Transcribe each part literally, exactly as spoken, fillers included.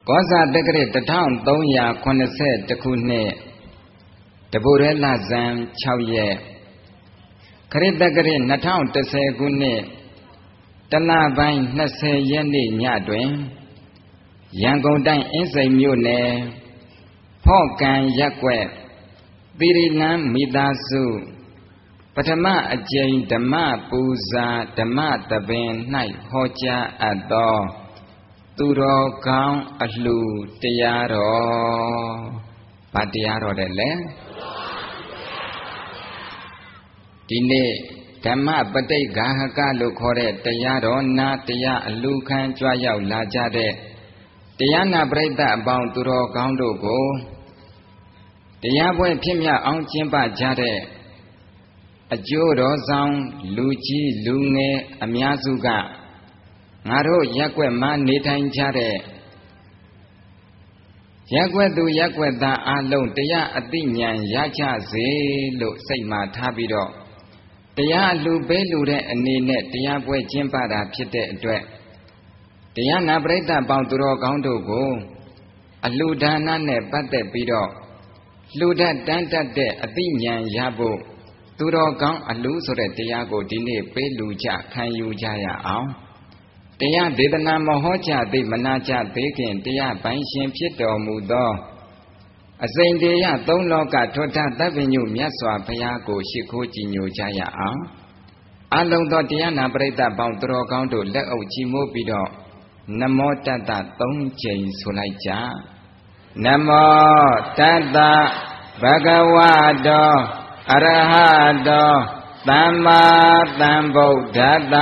ကောဇာတက္ကရာတစ်ထောင်သုံးရာခုနှစ်ဆယ့်တစ်ခုနှစ်တပုရဲလဇန်ခြောက်ရက်ခရစ်တက္ကရာနှစ်ထောင်တစ်ဆယ်ခုနှစ်တလပိုင်းနှစ်ဆယ်ရက်နေ့ညတွင်ရန်ကုန်တိုင်းအင်းစိန်မြို့နယ်ဖော့ကန်ရပ်ကွက်သီရိလန်းမိသားစုပထမအကြိမ်ဓမ္မပူဇာဓမ္မသဘင်၌ဟောကြားအပ်သောသူတော်ကောင်းအလှူတရားတော်ဗာတရားတော်တဲ့လေဒီနေ့ဓမ္မပဋိက္ခာဟကလို့ခေါ်တဲ့တရားတော်နာတရားအလှူခံကြွရောက်လာကြတဲ့တရားနာပရိသတ်အပေါင်းသူတော်ကောင်းတို့ကိုတရားပွဲဖြစ်မြောက်အောင်ကျင်းပကြတဲ့အကျိုးတော်ဆောင်လူကြီးလူငယ်အများစုကငါတို့ရက်ွက်မှနေထိုင်ကြတဲ့ရက်ွက်သူရက်ွက်သားအလုံးတရားအသိဉာဏ်ရကြစေလို့စိတ်မှထားပြီးတော့တရားလူပေးလူတဲ့အနေနဲ့တရားပွဲကျင်းပတာဖြစ်တဲ့အတွက်တရားနာပရိသတ်ပေါင်းသူတော်ကောင်းတို့ကိုအလှူဒါနနဲ့ပတ်သက်ပြီးတော့လှူဒတ်တန်းတတ်တဲ့အသိဉာဏ်ရဖို့သူတော်ကောင်းအလှူဆိုတဲ့တရားကိုဒီနေ့ပေးလူကြခံယူကြရအောင်တရားဒေသနာမဟောကြားသိမနာကြသေးခင်တရားပိုင်ရှင်ဖြစ်တော်မူသောအစိမ့်တရားသုံးလောကထွဋ္ဌသဗ္ဗညုမြတ်စွာဘုရားကိုရှိခိုးကြည်ညိုကြရအောင်အလုံးသောတရားနာပရိသတ်ပေါင်းသူတော်ကောင်းတို့လက်အုပ်ချီးမိုးပြီးတော့နမောတတ္တသုံးကြိမ်ဆိုလိုက်ကြနမောတတ္တဘဂဝတောအရဟတောသမ္မာသမ္ဗုဒ္ဓတ္တ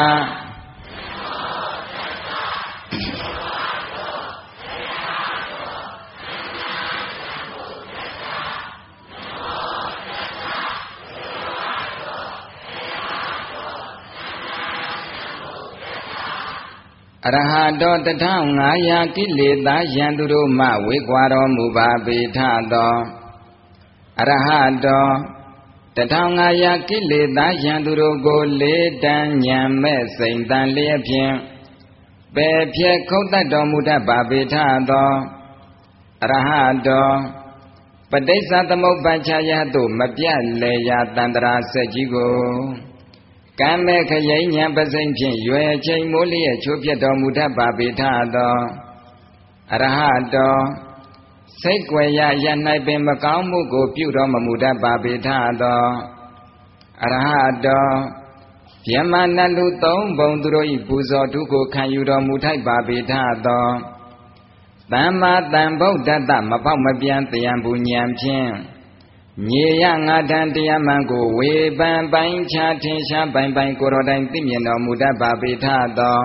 အရဟတောတထောင်ငါးရာကိလေသာယံသူတို့မှဝေကွာတော်မူပါပေထသောအရဟတောတထောင်ငါးရာကိလေသာယံသူတို့ကိုလေးတန်းညံမဲ့စိန်တန်လျက်ဖြင့်ပယ်ဖြဲခုတ်တတ်တော်မူတတ်ပါပေထသောအရဟတောပဋိစ္စသမုပ္ပါချယသို့မပြတ်လေရာတန္တရာဆက်ကြီးကိုကံမဲ့ခရိညာပစိမ့်ဖြင့်ရွယ်ချိန်မိုးလျက်ချိုးပြတ်တော်မူတတ်ပါပေထသောအရဟတောစိတ်ွယ်ရရ၌ပင်မကောင်းမှုကိုပြုတော်မမူတတ်ပါပေထသောအရဟတောဗျမနလူသုံးဘုံသူတို့၏ပူဇော်ထုကိုခံယူတော်မူထိုက်ပါပေထသောသမ္မာသမ္ဗုဒ္ဓတ္တမပေါက်မပြန်တရားဘူးဉာဏ်ဖြင့်မြေရငါထံတရားမှန်ကိုဝေပန်ပိုင်းခြားထင်ရှားပိုင်ပိုင်ကိုယ်တော်တိုင်သိမြင်တော်မူတတ်ပါပေထသော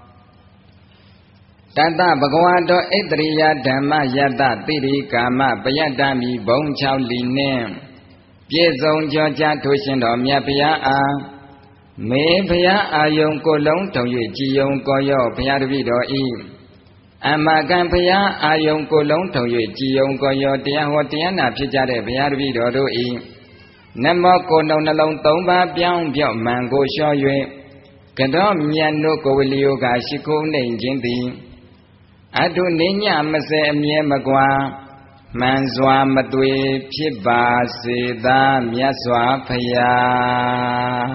တတ္တဘဂဝါတောဣတရိယဓမ္မယတ္တတိရိကာမပယတ္တမိဘုံ၆လီနှင့်ပြည့်စုံကြောကြထိုးရှင်တော်မြတ်ဘုရားအားမေဘုရားအာယုံကိုလုံးထုံ၍ကြည်ယုံကောရောဘုရားတပည့်တော်ဤအမကံဘုရားအာယုံကိုလုံးထုံ၍ကြည်ယုံကောရောတရားဟောတရားနာဖြစ်ကြတဲ့ဘုရားတပည့်တော်တို့ဤနမောကိုယ်နှုံနှလုံးသုံးပါးပြောင်းပြောက်မှန်ကိုလျှော့၍ကတော်မြတ်တို့ကိုဝလီယောကရှိခိုးနှိမ်ခြင်းသည်အထုနေညမစဲအမြဲမကွာမှန်စွာမသွေဖြစ်ပါစေသာမြတ်စွာဘုရား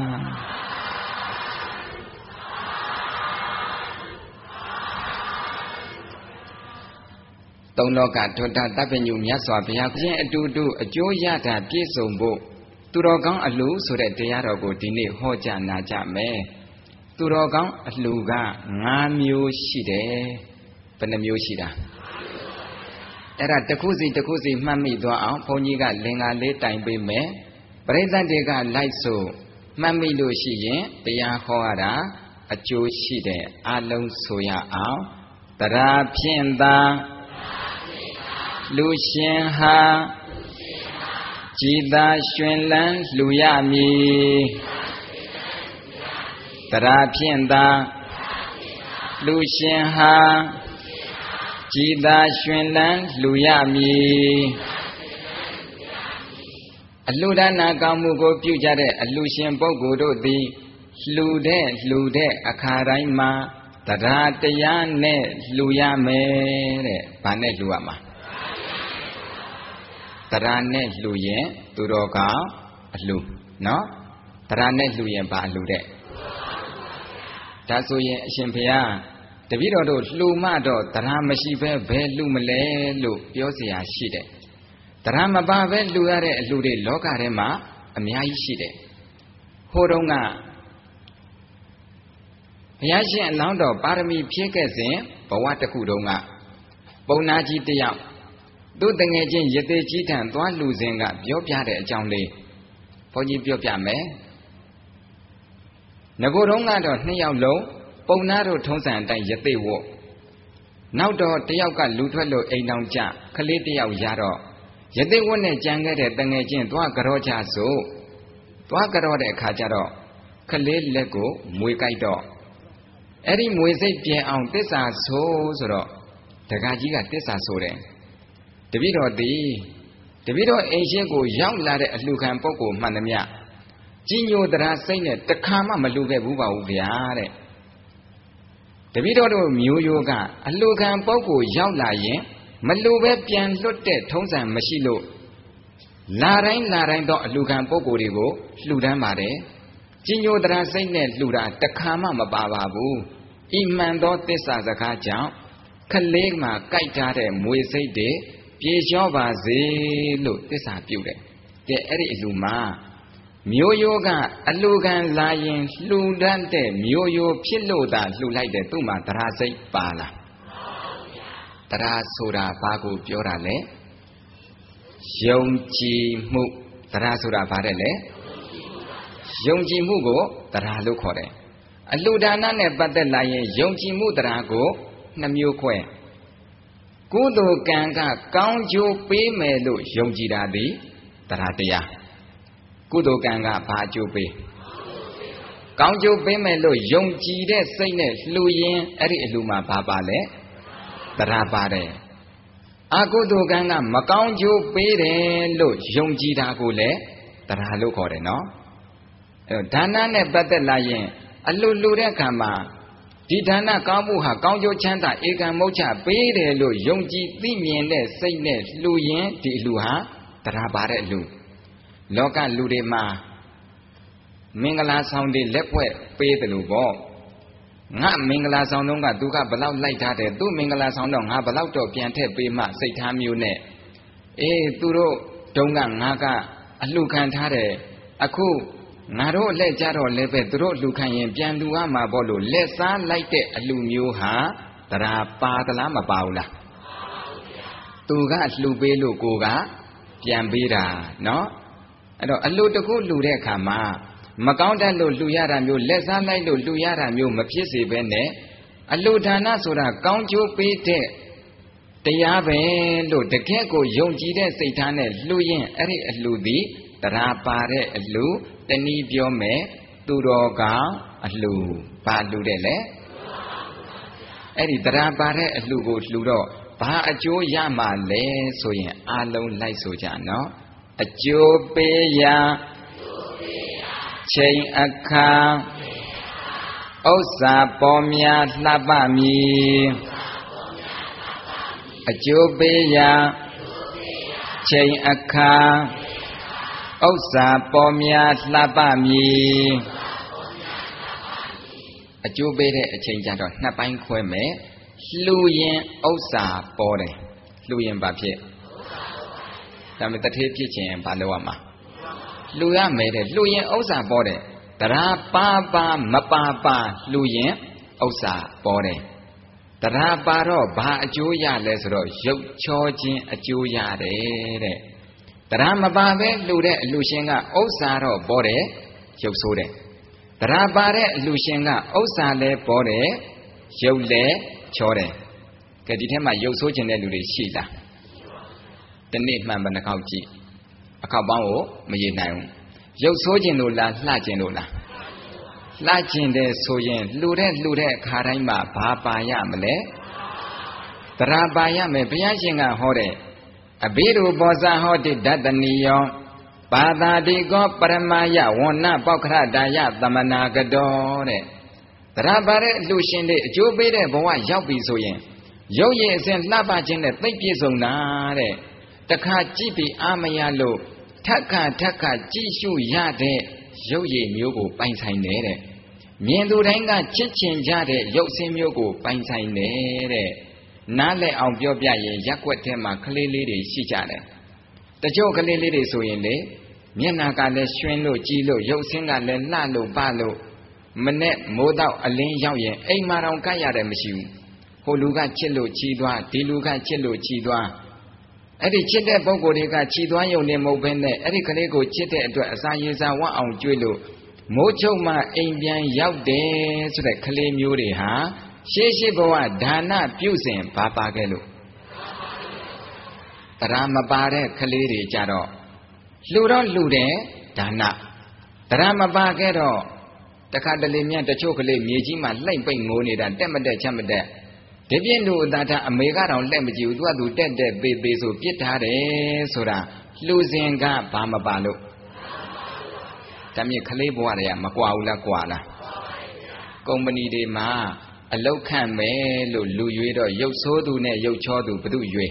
သုံးလောကထွဋ္ဌသဗ္ဗညုမြတ်စွာဘုရားခြင်းအတူတူအကျိုးရတာပြည့်စုံဖို့သူတော်ကောင်းအလှူဆိုတဲ့တရားတော်ကိုဒီနေ့ဟောကြားနာကြမယ်သူတော်ကောင်းအလှူက၅မျိုးရှိတယ်ဘယ်နှမျိုးရှိတာအဲ့ဒါတစ်ခုစီတစ်ခုစီမှတ်မိသွားအောင်ဘုန်းကြီးကလင်္ကာလေးတိုင်ပေးမယ်ပရိသတ်တွေကလိုက်ဆိုမှတ်မိလို့ရှိရင်တရားဟောရတာအကျိုးရှိတယ်အလုံးဆိုရအောင်တရားဖြင့်သာလူရှင်ဟာကြည်သာရွှင်လန်းလှူရမည်တရားဖြင့်သာလူရှင်ဟာကြည်သာရွှင်လန်းလှူရမည်အလှူဒါနကောင်းမှုကိုပြုကြတဲ့အလှူရှင်ပုဂ္ဂိုလ်တို့သည်လှူတဲ့လှူတဲ့အခါတိုင်းမှာတရားတရားနဲ့လှူရမယ်တဲ့ဘာနဲ့လှူရမှာတရားနဲ့လှူရင်သူတော်ကောင်းအလှူနော်တရားနဲ့လှူရင်ဘာအလှူတဲ့ဒါဆိုရင်အရှင်ဘုရားတပည့်တော်တို့လှူမှတော့တရားမရှိဘဲဘယ်လှူမလဲလို့ပြောเสียရှိတယ်တရားမပါဘဲလှူရတဲ့အလှူတွေလောကထဲမှာအများကြီးရှိတယ်ဟိုတုန်းကဘုရားရှင်အလောင်းတော်ပါရမီဖြည့်ခဲ့စဉ်ဘဝတစ်ခုတုန်းကပုံနာကြီးတယောက်သူ့တငယ်ချင်းရသေးကြီးထံသွားလှူစဉ်ကပြောပြတဲ့အကြောင်းလေးဘုန်းကြီးပြောပြမယ်ငကိုယ်တုန်းကတော့နှစ်ယောက်လုံးပုံနာတို့ထုံးစံအတိုင်းရသေးဝတ်နောက်တော့တယောက်ကလူထွက်လို့အိမ်တောင်ကြခလေးတယောက်ရတော့ရသေးဝတ်နဲ့ကြံခဲ့တဲ့တငယ်ချင်းသွားကြောကြစို့သွားကြောတဲ့အခါကျတော့ခလေးလက်ကိုမွေကြိုက်တော့အဲ့ဒီမွေစိတ်ပြဲအောင်တစ္ဆာဆိုဆိုတော့တခါကြီးကတစ္ဆာဆိုတယ်တပည့်တော်သည်တပည့်တော်အိမ်ရှင်ကိုရောက်လာတဲ့အလှခံပုဂ္ဂိုလ်မှန်သမျှကြီးညိုတရားစိတ်နဲ့တခါမှမလှူခဲ့ဘူးပါဘူးဗျာတဲ့တပည့်တော်တို့မျိုးရိုးကအလှခံပုဂ္ဂိုလ်ရောက်လာရင်မလှူပဲပြန်လွတ်တဲ့ထုံးစံမရှိလို့လာတိုင်းလာတိုင်းတော့အလှခံပုဂ္ဂိုလ်တွေကိုလှူဒန်းပါတယ်ကြီးညိုတရားစိတ်နဲ့လှူတာတခါမှမပါပါဘူးဤမှန်သောသစ္စာစကားကြောင့်ခလေးမှာကြိုက်ထားတဲ့မွေစိတ်တွေပြေလျောပါစေလို့သစ္စာပြုတယ်ကဲအဲ့ဒီအလှမှာမျိုးရိုးကအလှခံလာရင်လှူဒန်းတဲ့မျိုးရိုးဖြစ်လို့သာလှူလိုက်တယ်သူ့မှာတရားစိတ်ပါလားတရားဆိုတာဘာကိုပြောတာလဲယုံကြည်မှုတရားဆိုတာဘာတဲ့လဲယုံကြည်မှုကိုတရားလို့ခေါ်တယ်အလှဒါနနဲ့ပတ်သက်လာရင်ယုံကြည်မှုတရားကိုနှစ်မျိုးခွဲကုသိုလ်ကံကကောင်းကျိုးပေးမယ်လို့ယုံကြည်တာသည်တရားတရားကုသိုလ်ကံကဘာအကျိုးပေးကောင်းကျိုးပေးမယ်လို့ယုံကြည်တဲ့စိတ်နဲ့လှူရင်အဲ့ဒီအလှမှာဘာပါလဲတရားပါတယ်အကုသိုလ်ကံကမကောင်းကျိုးပေးတယ်လို့ယုံကြည်တာကိုလည်းတရားလို့ခေါ်တယ်နော်အဲဒါနနဲ့ပတ်သက်လာရင်အလှလှူတဲ့အခါမှာဒီဒါနကောင်းမှုဟာကောင်းကျိုးချမ်းသာဧကံမုတ်ချပေးတယ်လို့ယုံကြည်သိမြင်တဲ့စိတ်နဲ့လှူရင်ဒီအလှဟာတရားပါတဲ့အလှလောကလူတွေမှာမင်္ဂလာဆောင်တွေလက်ဖွဲ့ပေးတယ်လို့ပေါ့ငါမင်္ဂလာဆောင်တော့ကသူကဘလောက်လိုက်ထားတယ်သူ့မင်္ဂလာဆောင်တော့ငါဘလောက်တော့ပြန်ထည့်ပေးမှစိတ်ထားမျိုးနဲ့အေးသူတို့တုံးကငါကအလှခံထားတယ်အခုငါတို့လက်ကြတော့လည်းပဲသူတို့လှခံရင်ပြန်လူရမှာပေါ့လို့လက်စားလိုက်တဲ့အလှမျိုးဟာတရားပါသလားမပါဘူးလားသူကလှပေးလို့ကိုကပြန်ပေးတာနော်အဲ့တော့အလှတစ်ခုလှတဲ့အခါမှာမကောင်းတတ်လို့လှူရတာမျိုးလက်စားလိုက်လို့လှူရတာမျိုးမဖြစ်စေဘဲနဲ့အလှဒါနဆိုတာကောင်းကျိုးပေးတဲ့တရားပဲလို့တကယ့်ကိုယုံကြည်တဲ့စိတ်ထားနဲ့လှူရင်အဲ့ဒီအလှသည်တရားပါတဲ့အလှတနည်းပြောမယ်သူတော်ကောင်းအလှဘာလှတဲ့လဲအဲ့ဒီတရားပါတဲ့အလှကိုလှူတော့ဘာအကျိုးရမှာလဲဆိုရင်အလုံးလိုက်ဆိုကြနော်အကျိုးပေးရာချိန်အခါဥစ္စာပေါ်များလှပမည်အကျိုးပေးရာချိန်အခါဥစ္စာပေါ်များလှပမည်အကျိုးပေးတဲ့အချိန်ကြတော့နှစ်ပိုင်းခွဲမယ်လှူရင်ဥစ္စာပေါ်တယ်လှူရင်ဘာဖြစ်ဒါပေမဲ့တထေးဖြစ်ခြင်းဘာလုပ်ရမှာလှူရမယ်တဲ့လှူရင်ဥစ္စာပေါ်တယ်တရားပါပါမပါပါလှူရင်ဥစ္စာပေါ်တယ်တရားပါတော့ဘာအကျိုးရလဲဆိုတော့ရုပ်ချောခြင်းအကျိုးရတယ်တဲ့တရားမပါပဲလှူတဲ့အလှရှင်ကဥစ္စာတော့ပေါ်တယ်ရုပ်ဆိုးတယ်တရားပါတဲ့အလှရှင်ကဥစ္စာလည်းပေါ်တယ်ရုပ်လည်းချောတယ်ကဲဒီထဲမှာရုပ်ဆိုးခြင်းတဲ့လူတွေရှိလားတနေ့မှန်ဘယ်နှခေါက်ကြည့်အခေါက်ပေါင်းကိုမရေနိုင်ဘူးရုပ်ဆိုးခြင်းလို့လားလှခြင်းလို့လားလှခြင်းတဲ့ဆိုရင်လှူတဲ့လှူတဲ့အခါတိုင်းမှာဘာပါရမလဲတရားပါရမယ်ဘုရားရှင်ကဟောတဲ့အဘိဓုဘောဇဟောတိဒတ္တနိယောဘာသာတိကောပရမယဝဏ္ဏပောက္ခရတာယသမနာကတောတဲ့တရားပါတဲ့အလှရှင်တွေအကျိုးပေးတဲ့ဘဝရောက်ပြီဆိုရင်ရုပ်ရည်အစဉ်လှပခြင်းနဲ့သိပ်ပြည့်စုံတာတဲ့တခါကြည့်ပြီးအာမရလို့ထက်ခါထက်ခါကြည့်ရှုရတဲ့ရုပ်ရည်မျိုးကိုပိုင်ဆိုင်တယ်တဲ့မြင်သူတိုင်းကချစ်ချင်ကြတဲ့ရုပ်ဆင်းမျိုးကိုပိုင်ဆိုင်တယ်တဲ့နားလည်အောင်ပြောပြရင်ရက်ွက်ထဲမှာကလေးလေးတွေရှိကြတယ်တချို့ကလေးလေးတွေဆိုရင်လေမျက်နှာကလည်းရွှင်လို့ကြည်လို့ရုပ်ဆင်းကလည်းလှလို့ပလို့မနဲ့မိုးတော့အလင်းရောက်ရင်အိမ်မှာတောင်ကပ်ရတယ်မရှိဘူးဟိုလူကချစ်လို့ချီသွားဒီလူကချစ်လို့ချီသွားအဲ့ဒီချစ်တဲ့ပုဂ္ဂိုလ်တွေကချီသွားရုံနဲ့မဟုတ်ဘဲနဲ့အဲ့ဒီကလေးကိုချစ်တဲ့အတွက်အစာရေစာဝတ်အောင်ကြွေးလို့မိုးချုပ်မှအိမ်ပြန်ရောက်တယ်ဆိုတဲ့ကလေးမျိုးတွေဟာရှေးရှေးဘဝဒါနပြုစဉ်ဘာပါခဲ့လို့တရားမပါတဲ့ကလေးတွေကြတော့လှူတော့လှူတယ်ဒါနတရားမပါခဲ့တော့တခါတလေမြတ်တချို့ကလေးမြေကြီးမှာလှိမ့်ပိတ်ငိုးနေတာတက်မတက်ချက်မတက်ဒီပြင်းတို့အသာထအမေကတော့လက်မကြည့်ဘူးသူကသူတက်တက်ပေပေဆိုပြစ်ထားတယ်ဆိုတာလှူစဉ်ကဘာမပါလို့ဒါမြင့်ကလေးဘဝတွေကမကွာဘူးလားကွာလားကုမ္ပဏီတွေမှာအလောက်ခန့်မယ်လို့လူရွေးတော့ရုပ်ဆိုးသူနဲ့ရုပ်ချောသူဘသူရွေး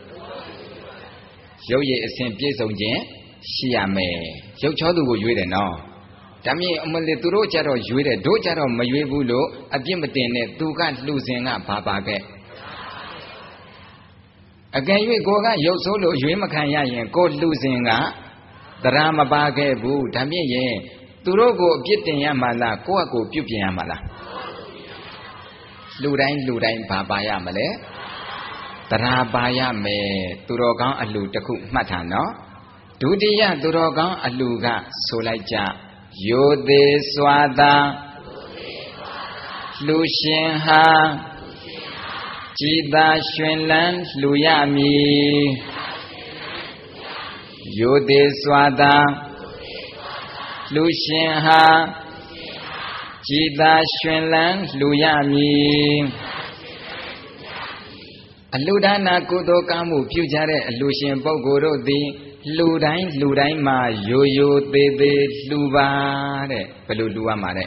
ရုပ်ရည်အစဉ်ပြည့်စုံခြင်းရှိရမယ်ရုပ်ချောသူကိုရွေးတယ်နော်ဒါမြင့်အမလေးသူတို့ကြတော့ရွေးတယ်တို့ကြတော့မရွေးဘူးလို့အပြစ်မတင်နဲ့သူကလှူစဉ်ကဘာပါခဲ့အကယ်၍ကိုကရုပ်ဆိုးလို့ရွေးမခံရရင်ကိုလှူစဉ်ကတရားမပါခဲ့ဘူးဒါမြင့်ရင်သူတို့ကိုအပြစ်တင်ရမှာလားကိုယ့်အကိုပြုတ်ပြင်ရမှာလားလှူတိုင်းလှူတိုင်းဘာပါရမလဲတရားပါရမယ်သူတော်ကောင်းအလှူတစ်ခုမှတ်ထားနော်ဒုတိယသူတော်ကောင်းအလှူကဆိုလိုက်ကြယိုသေးစွာသာလှူရှင်ဟာကြည်သာရွှင်လန်းလှူရမည်ယိုသေးစွာသာလှူရှင်ဟာကြည်သာရွှင်လန်းလှူရမည်အလှူဒါနကုသိုလ်ကောင်းမှုပြုကြတဲ့အလှူရှင်ပုဂ္ဂိုလ်တို့သည်လှူတိုင်းလှူတိုင်းမှာယိုယိုသေးသေးလှူပါတဲ့ဘယ်လိုလှူရမှာတဲ့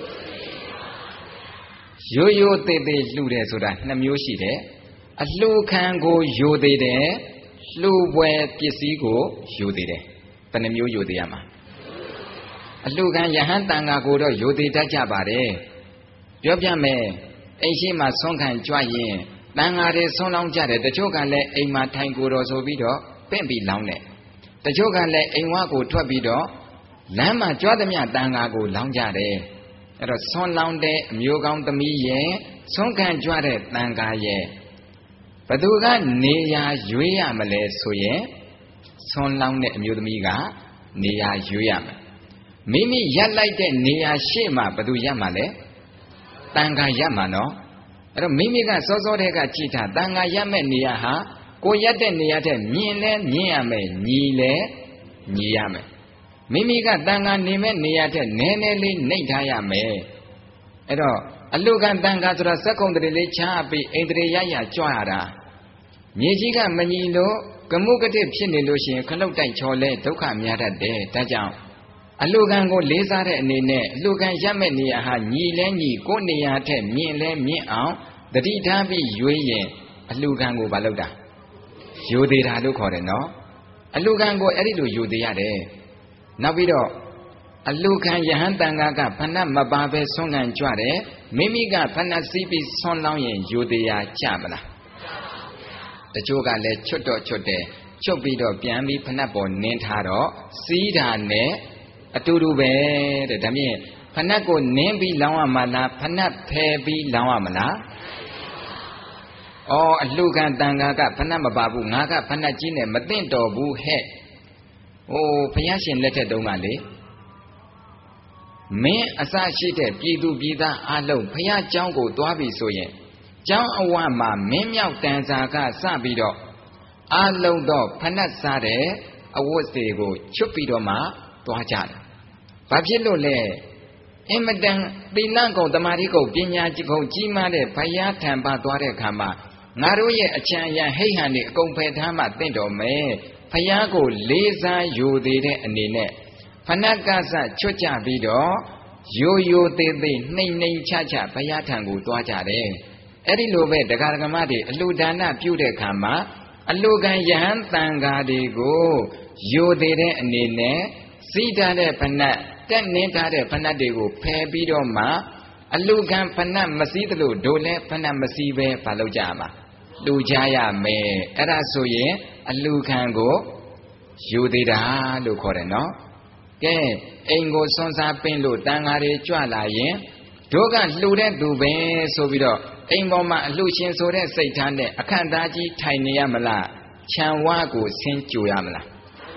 ယိုယိုသေးသေးလှူတယ်ဆိုတာနှစ်မျိုးရှိတယ်အလှူခံကိုယိုသေးတယ်လှူပွဲပစ္စည်းကိုယိုသေးတယ်ဘယ်နှမျိုးယိုသေးရမှာအလှူခံယဟန်တန်ဃာကိုတော့ယိုသေးတတ်ကြပါတယ်ပြောပြမယ်အိမ်ရှိမှဆွမ်းခံကြွရင်တန်ဃာတွေဆွမ်းလောင်းကြတယ်တချို့ကလည်းအိမ်မှာထိုင်ကိုတော်ဆိုပြီးတော့ပင့်ပြီးလောင်းတယ်တချို့ကလည်းအိမ်ဝါကိုထွက်ပြီးတော့လမ်းမှာကြွားသမျှတန်ဃာကိုလောင်းကြတယ်အဲ့တော့ဆွမ်းလောင်းတဲ့အမျိုးကောင်းသမီးရဲ့ဆွမ်းခံကြွတဲ့တန်ဃာရဲ့ဘသူကနေရာရွေးရမလဲဆိုရင်ဆွမ်းလောင်းတဲ့အမျိုးသမီးကနေရာရွေးရမယ်မိမိရက်လိုက်တဲ့နေရာရှေ့မှာဘသူရက်မှာလဲတန်ဃာရက်မှာနော်အဲ့တော့မိမိကစောစောတည်းကကြည်ထားတန်ဃာရက်မဲ့နေရာဟာကိုရက်တဲ့နေရာတဲ့မြင်လဲမြင်ရမယ်ညီလဲညီရမယ်မိမိကတန်ဃာနေမဲ့နေရာတဲ့နည်းနည်းလေးနှိပ်ထားရမယ်အဲ့တော့အလုကတန်ဃာဆိုတာစက်ကုံတရေလေးချားပြီးအိန္ဒြေရရကြွရတာမြေကြီးကမညီလို့ကမှုကတိဖြစ်နေလို့ရှိရင်ခလုတ်တိုက်ချော်လဲဒုက္ခများတတ်တယ်ဒါကြောင့်အလုကံကိုလေးစားတဲ့အနေနဲ့အလုကံရမဲ့နေရာဟာညီလဲညီကိုနေရာထက်မြင်လဲမြင်အောင်တတိထားပြီးရွေးရင်အလုကံကိုမလုပ်တာယိုသေးတာလို့ခေါ်တယ်နော်အလှခံကိုအဲ့ဒီလိုယိုသေးရတယ်နောက်ပြီးတော့အလှခံယဟန်တန်ဃာကဖဏမပါပဲဆွမ်းခံကြွတယ်မိမိကဖဏစီးပြီးဆွမ်းလောင်းရင်ယိုသေးရကြမလားတချို့ကလည်းချွတ်တော့ချွတ်တယ်ချွတ်ပြီးတော့ပြန်ပြီးဖဏပေါ်နင်းထားတော့စီးတာနဲ့အတူတူပဲတဲ့ဒါမြင်ဖဏကိုနင်းပြီးလောင်းရမှာလားဖဏဖယ်ပြီးလောင်းရမလားအော်အလှခံတန်ဃာကဖဏမပါဘူးငါကဖဏကြီးနဲ့မသိတော်ဘူးဟဲ့ဟိုဘုရားရှင်လက်ထက်တုန်းကလေမင်းအစရှိတဲ့ပြည်သူပြည်သားအလုံးဘုရားကျောင်းကိုသွားပြီဆိုရင်ကျောင်းအဝမှာမင်းမြောက်တန်စာကစပြီးတော့အလုံးတော့ဖဏစားတဲ့အဝတ်တွေကိုချွတ်ပြီးတော့မှသွားကြတယ်ဘာဖြစ်လို့လဲအင်မတန်သီလကုံတမာတိကုံပညာကုံကြီးမားတဲ့ဘုရားထံပါသွားတဲ့အခါမှာငါတို့ရဲ့အချမ်းအရဟိတ်ဟန်တွေအကုန်ဖယ်ထားမှတင့်တော်မယ်ဘုရားကိုလေးစားယိုသေးတဲ့အနေနဲ့ဖဏကစချွတ်ကြပြီးတော့ရိုးရိုးသေးသေးနှိမ့်နှိမ့်ချချဘုရားထံကိုသွားကြတယ်အဲ့ဒီလိုပဲတရားဓမ္မတွေအလှဒါနပြုတဲ့အခါမှာအလှခံယဟန်တန်ဃာတွေကိုရိုသေးတဲ့အနေနဲ့စီးထားတဲ့ဖဏတ်တက်နင်းထားတဲ့ဖဏတ်တွေကိုဖယ်ပြီးတော့မှအလှခံဖဏတ်မစည်းသလိုဒိုလဲဖဏတ်မစည်းပဲမလုပ်ကြမှာလှူကြရမယ်အဲ့ဒါဆိုရင်အလှခံကိုယူသေးတာလို့ခေါ်တယ်နော်ကဲအိမ်ကိုစွန့်စားပင်းလို့တန်ဃာတွေကြွလာရင်တို့ကလှူတဲ့သူပဲဆိုပြီးတော့အိမ်ပေါ်မှာအလှရှင်ဆိုတဲ့စိတ်ထားနဲ့အခန့်သားကြီးထိုင်နေရမလားခြံဝါကိုဆင်းကြိုရမလား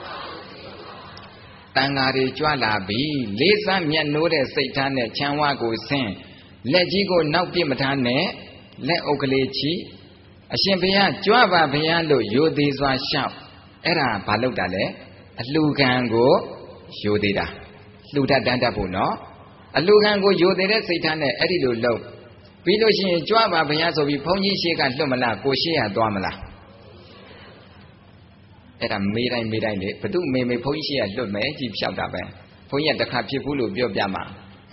တန်ဃာတွေကြွလာပြီလေးစားမြတ်နိုးတဲ့စိတ်ထားနဲ့ခြံဝါကိုဆင်းလက်ကြီးကိုနောက်ပြစ်မထားနဲ့လက်အုပ်ကလေးချီအရှင်ဘုရားကြွပါဘုရားလို့ယိုသေးစွာရှောက်အဲ့ဒါဘာလို့တာလဲအလှခံကိုယိုသေးတာလှူတတ်တန်းတတ်ဖို့နော်အလှခံကိုယိုသေးတဲ့စိတ်ထားနဲ့အဲ့ဒီလိုလုပ်ပြီးလို့ရှိရင်ကြွပါဘုရားဆိုပြီးဘုန်းကြီးရှေ့ကလွတ်မလားကိုရှေ့ရသွားမလားအဲ့ဒါမေးတိုင်းမေးတိုင်းလေဘသူမေးမေးဘုန်းကြီးရှေ့ရလွတ်မယ်ကြည့်ဖြောက်တာပဲဘုန်းကြီးကတခါဖြစ်ဘူးလို့ပြောပြမှာ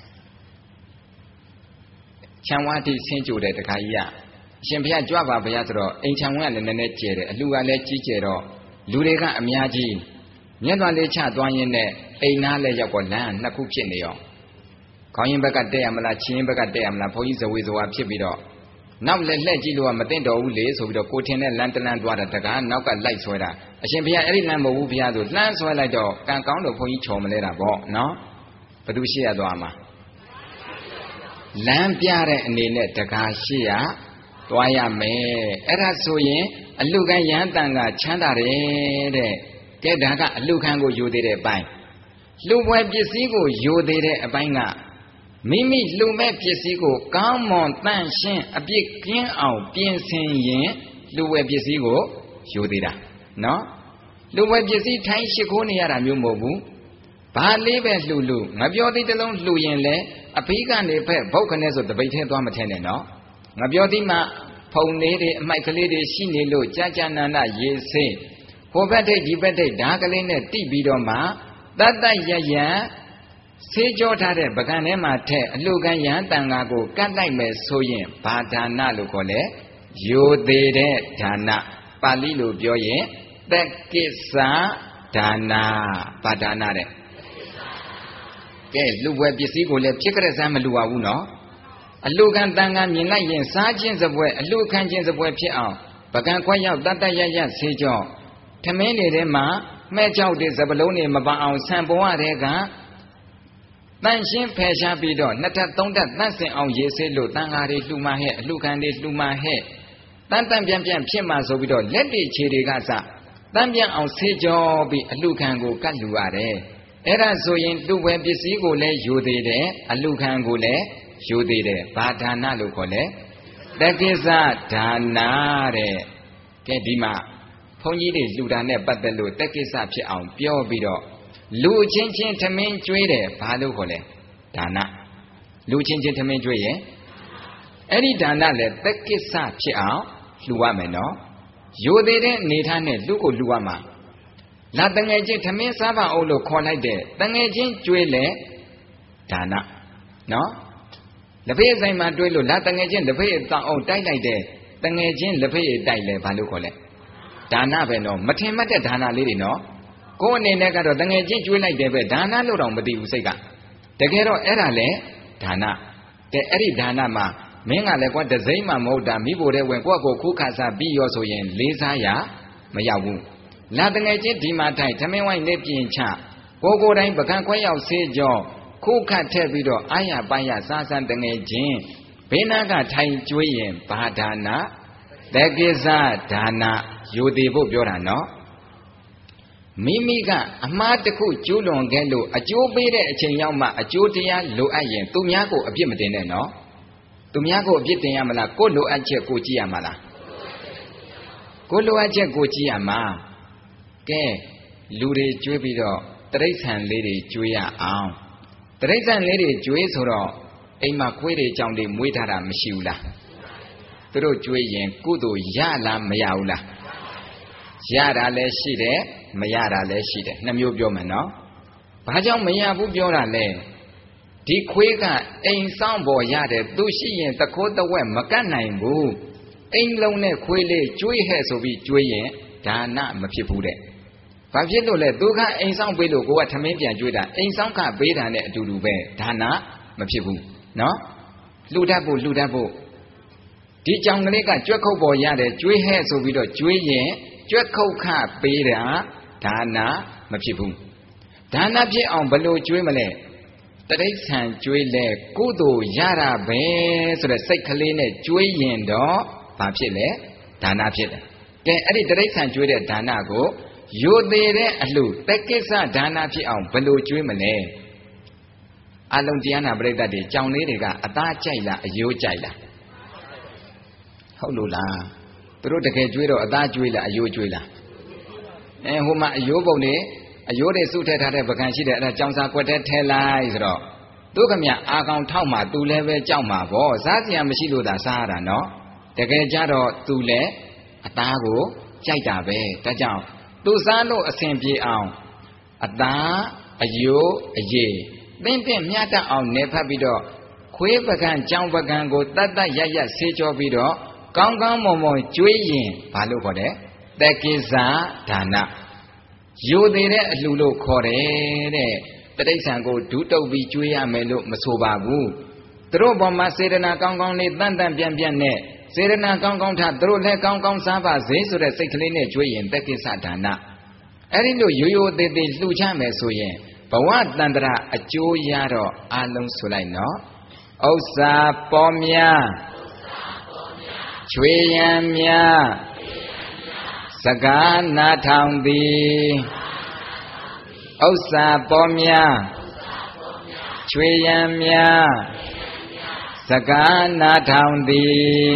ခြံဝါတိဆင်းကြိုတဲ့တခါကြီးကအရှင်ဘုရားကြွပါဘုရားဆိုတော့အိမ်ခြံဝန်းကလည်းနည်းနည်းကျဲတယ်အလှကလည်းကြီးကျယ်တော့လူတွေကအများကြီးမျက်နှာလေးချသွားရင်းနဲ့အိမ်သားလည်းရောက်ပေါ်လမ်းနှစ်ခုဖြစ်နေရောခေါင်းရင်ဘက်ကတက်ရမလားချင်းရင်ဘက်ကတက်ရမလားဘုန်းကြီးဇဝေဇဝါဖြစ်ပြီးတော့နောက်လည်းလှည့်ကြည့်လို့ကမသိတော့ဘူးလေဆိုပြီးတော့ကိုထင်တဲ့လမ်းတလန်းသွားတာတကားနောက်ကလိုက်ဆွဲတာအရှင်ဘုရားအဲ့ဒီလမ်းမဟုတ်ဘူးဘုရားဆိုလှမ်းဆွဲလိုက်တော့ကံကောင်းတော့ဘုန်းကြီးချော်မလဲတာပေါ့နော်ဘသူရှိရသွားမှာလမ်းပြတဲ့အနေနဲ့တကားရှိရသွားရမယ်အဲ့ဒါဆိုရင်အလှခံယဟန်တန်ကချမ်းသာတယ်တဲ့ကဲဒါကအလှခံကိုယူသေးတဲ့အပိုင်းလှပွဲပစ္စည်းကိုယူသေးတဲ့အပိုင်းကမိမိလှမဲ့ပစ္စည်းကိုကောင်းမွန်တန့်ရှင်းအပြစ်ကင်းအောင်ပြင်ဆင်ရင်လှပွဲပစ္စည်းကိုယူသေးတာနော်လှပွဲပစ္စည်းထိုင်းရှိခိုးနေရတာမျိုးမဟုတ်ဘူးဘာလေးပဲလှလှငါပြောသေးတလုံးလှရင်လေအဖေးကနေဖက်ဘုတ်ခနဲ့ဆိုတပိတ်ထဲသွားမထဲနဲ့နော်ငါပြောသည်မှာဖုံလေးတွေအမိုက်ကလေးတွေရှိနေလို့ကြာကြာနာနာရေဆေးဟိုဘက်ထိပ်ဒီဘက်ထိပ်ဓာကလေးနဲ့တိပြီးတော့မှတတ်တတ်ရရဆေးကြောထားတဲ့ပကံထဲမှာထည့်အလှခံယဟန်တန်ဃာကိုကတ်လိုက်မယ်ဆိုရင်ဘာဒါနလို့ခေါ်လဲယိုသေးတဲ့ဒါနပါဠိလိုပြောရင်တက္ကိစ္စဒါနဘာဒါနတဲ့ကဲလူပွဲပစ္စည်းကိုလည်းဖြစ်ကြတဲ့စမ်းမလူပါဘူးနော်အလှခံတန်ခါမြင်လိုက်ရင်စားခြင်းစပွဲအလှခံခြင်းစပွဲဖြစ်အောင်ပကံခွက်ရောက်တတ်တရရဆေးကြောထမင်းတွေထဲမှာမဲ့ကြောက်တဲ့စပလုံးတွေမပအောင်ဆံပေါ်ရတဲ့ကတန်ရှင်းဖယ်ရှားပြီးတော့နှစ်ထပ်သုံးထပ်တန့်စင်အောင်ရေးဆေးလို့တန်ဃာတွေလှူမဟဲ့အလှခံတွေလှူမဟဲ့တန်တန်ပြန်ပြန်ဖြစ်မှဆိုပြီးတော့လက်တွေခြေတွေကစတန်ပြန်အောင်ဆေးကြောပြီးအလှခံကိုကတ်လူရတယ်အဲ့ဒါဆိုရင်လှူပွဲပစ္စည်းကိုလည်းယူသေးတယ်အလှခံကိုလည်းယူသေးတယ်ဘာဒါနလို့ခေါ်လဲတက္ကိစ္စဒါနတဲ့ကဲဒီမှာဘုန်းကြီးတွေလှူတာနဲ့ပတ်သက်လို့တက္ကိစ္စဖြစ်အောင်ပြောပြီးတော့လူချင်းချင်းထမင်းကျွေးတယ်ဘာလို့ခေါ်လဲဒါနလူချင်းချင်းထမင်းကျွေးရင်အဲ့ဒီဒါနလည်းတက္ကိစ္စဖြစ်အောင်လှူရမယ်နော်ယူသေးတဲ့အနေထားနဲ့လူကိုလှူရမှာလာတငယ်ချင်းထမင်းစားပါအောင်လို့ခေါ်လိုက်တဲ့တငယ်ချင်းကျွေးလဲဒါနနော်လက်ဖေးဆိုင်မှာတွေးလို့လာတငယ်ချင်းလက်ဖေးတောင်းအောင်တိုက်လိုက်တဲ့တငယ်ချင်းလက်ဖေးတိုက်လဲဘာလို့ခေါ်လဲဒါနပဲနော်မထင်မှတ်တဲ့ဒါနလေးတွေနော်ကိုယ်အနေနဲ့ကတော့တငယ်ချင်းကျွေးလိုက်တယ်ပဲဒါနလို့တော့မသိဘူးစိတ်ကတကယ်တော့အဲ့ဒါလဲဒါနကဲအဲ့ဒီဒါနမှာမင်းကလည်းကွာတစိမ့်မှမဟုတ်တာမိဖို့တဲ့ဝင်ကိုယ့်ကိုခုခါစားပြီးရောဆိုရင်လေးစားရမရောက်ဘူးလာတငယ်ချင်းဒီမှာထိုင်သမင်းဝိုင်းလက်ပြင်ချကိုကိုတိုင်းပကံခွဲရောက်ဆေးကြောခုခတ်ထက်ပြီးတော့အာရပါရစားစမ်းတငယ်ချင်းဘေးနာကထိုင်ကျွေးရင်ဘာဒါနတက္ကိစ္စဒါနယူသေးဖို့ပြောတာနော်မိမိကအမှားတစ်ခုကျူးလွန်ခဲ့လို့အကျိုးပေးတဲ့အချိန်ရောက်မှအကျိုးတရားလိုအပ်ရင်သူများကိုအပြစ်မတင်နဲ့နော်သူများကိုအပြစ်တင်ရမလားကိုလိုအပ်ချက်ကိုကြည့်ရမလားကိုလိုအပ်ချက်ကိုကြည့်ရမှာကဲလူတွေကျွေးပြီးတော့တရိษံလေးတွေကျွေးရအောင်တရိษံလေးတွေကျွေးဆိုတော့အိမ်မှာခွေးတွေကြောင်တွေမွေးထားတာမရှိဘူးလားသူတို့ကျွေးရင်ကုသိုလ်ရလားမရဘူးလားရတာလည်းရှိတယ်မရတာလည်းရှိတယ်နှစ်မျိုးပြောမယ်နော်ဘာကြောင့်မရဘူးပြောတာလဲဒီခွေးကအိမ်ဆောင်ပေါ်ရတယ်သူရှိရင်တခိုးတဝက်မကတ်နိုင်ဘူးအိမ်လုံးနဲ့ခွေးလေးကျွေးဟဲ့ဆိုပြီးကျွေးရင်ဒါနမဖြစ်ဘူးတဲ့ဘာဖြစ်လို့လဲသူကအိမ်ဆောင်ပေးလို့ကိုကထမင်းပြန်ကျွေးတာအိမ်ဆောင်ကပေးတာနဲ့အတူတူပဲဒါနမဖြစ်ဘူးနော်လှူတတ်ဖို့လှူတတ်ဖို့ဒီကြောင်ကလေးကကြွက်ခုတ်ပေါ်ရတယ်ကျွေးဟဲ့ဆိုပြီးတော့ကျွေးရင်ကြွက်ခုတ်ခပေးတာဒါနမဖြစ်ဘူးဒါနဖြစ်အောင်ဘယ်လိုကျွေးမလဲတရိษံကျွေးလဲကုသိုလ်ရတာပဲဆိုတဲ့စိတ်ကလေးနဲ့ကျွေးရင်တော့ဘာဖြစ်လဲဒါနဖြစ်တယ်ကဲအဲ့ဒီတရိษံကျွေးတဲ့ဒါနကိုယိုသေးတဲ့အလှတက္ကိစ္စဒါနဖြစ်အောင်ဘယ်လိုကျွေးမလဲအလုံးတရားနာပရိသတ်တွေကြောင်လေးတွေကအသားကြိုက်လားအယိုးကြိုက်လားဟုတ်လို့လားသူတို့တကယ်ကျွေးတော့အသားကျွေးလားအယိုးကျွေးလားအဲဟိုမှာအယိုးပုံနေအယိုးတွေစုထည့်ထားတဲ့ပကံရှိတယ်အဲ့ဒါကြောင်စာကွက်ထဲထဲလိုက်ဆိုတော့သူခမအာကောင်ထောက်မှသူလည်းပဲကြောက်မှာဗောစားစရာမရှိလို့သာစားရတာနော်တကယ်ကြတော့သူလည်းအသားကိုကြိုက်တာပဲဒါကြောင့်သူစားလို့အဆင်ပြေအောင်အသားအယိုးအရေသင့်တင့်မြတ်တတ်အောင်နေဖက်ပြီးတော့ခွေးပကံကြောင်ပကံကိုတတ်တတ်ရရဆေးကြောပြီးတော့ကောင်းကောင်းမွန်မွန်ကျွေးရင်ဘာလို့ခေါ်တယ်တက္ကိစ္စဒါနယိုသေးတဲ့အလှလို့ခေါ်တယ်တဲ့တတိษံကိုဒုတုပ်ပြီးကျွေးရမယ်လို့မဆိုပါဘူးသူတို့ဘောမှာစေတနာကောင်းကောင်းလေးတန်တန်ပြန်ပြန်နဲ့စေတနာကောင်းကောင်းထားသူတို့လည်းကောင်းကောင်းစားပါစေဆိုတဲ့စိတ်ကလေးနဲ့ကျွေးရင်တက္ကိစ္စဒါနအဲ့ဒီလိုရိုးရိုးသေးသေးလှူချမယ်ဆိုရင်ဘဝတန္တရာအကျိုးရတော့အလုံးဆိုလိုက်နော်ဥစ္စာပေါ်များချွေရန်များစကားနာထောင်သည်ဥစ္စာပေါ်များချွေရန်များစကားနာထောင်သည်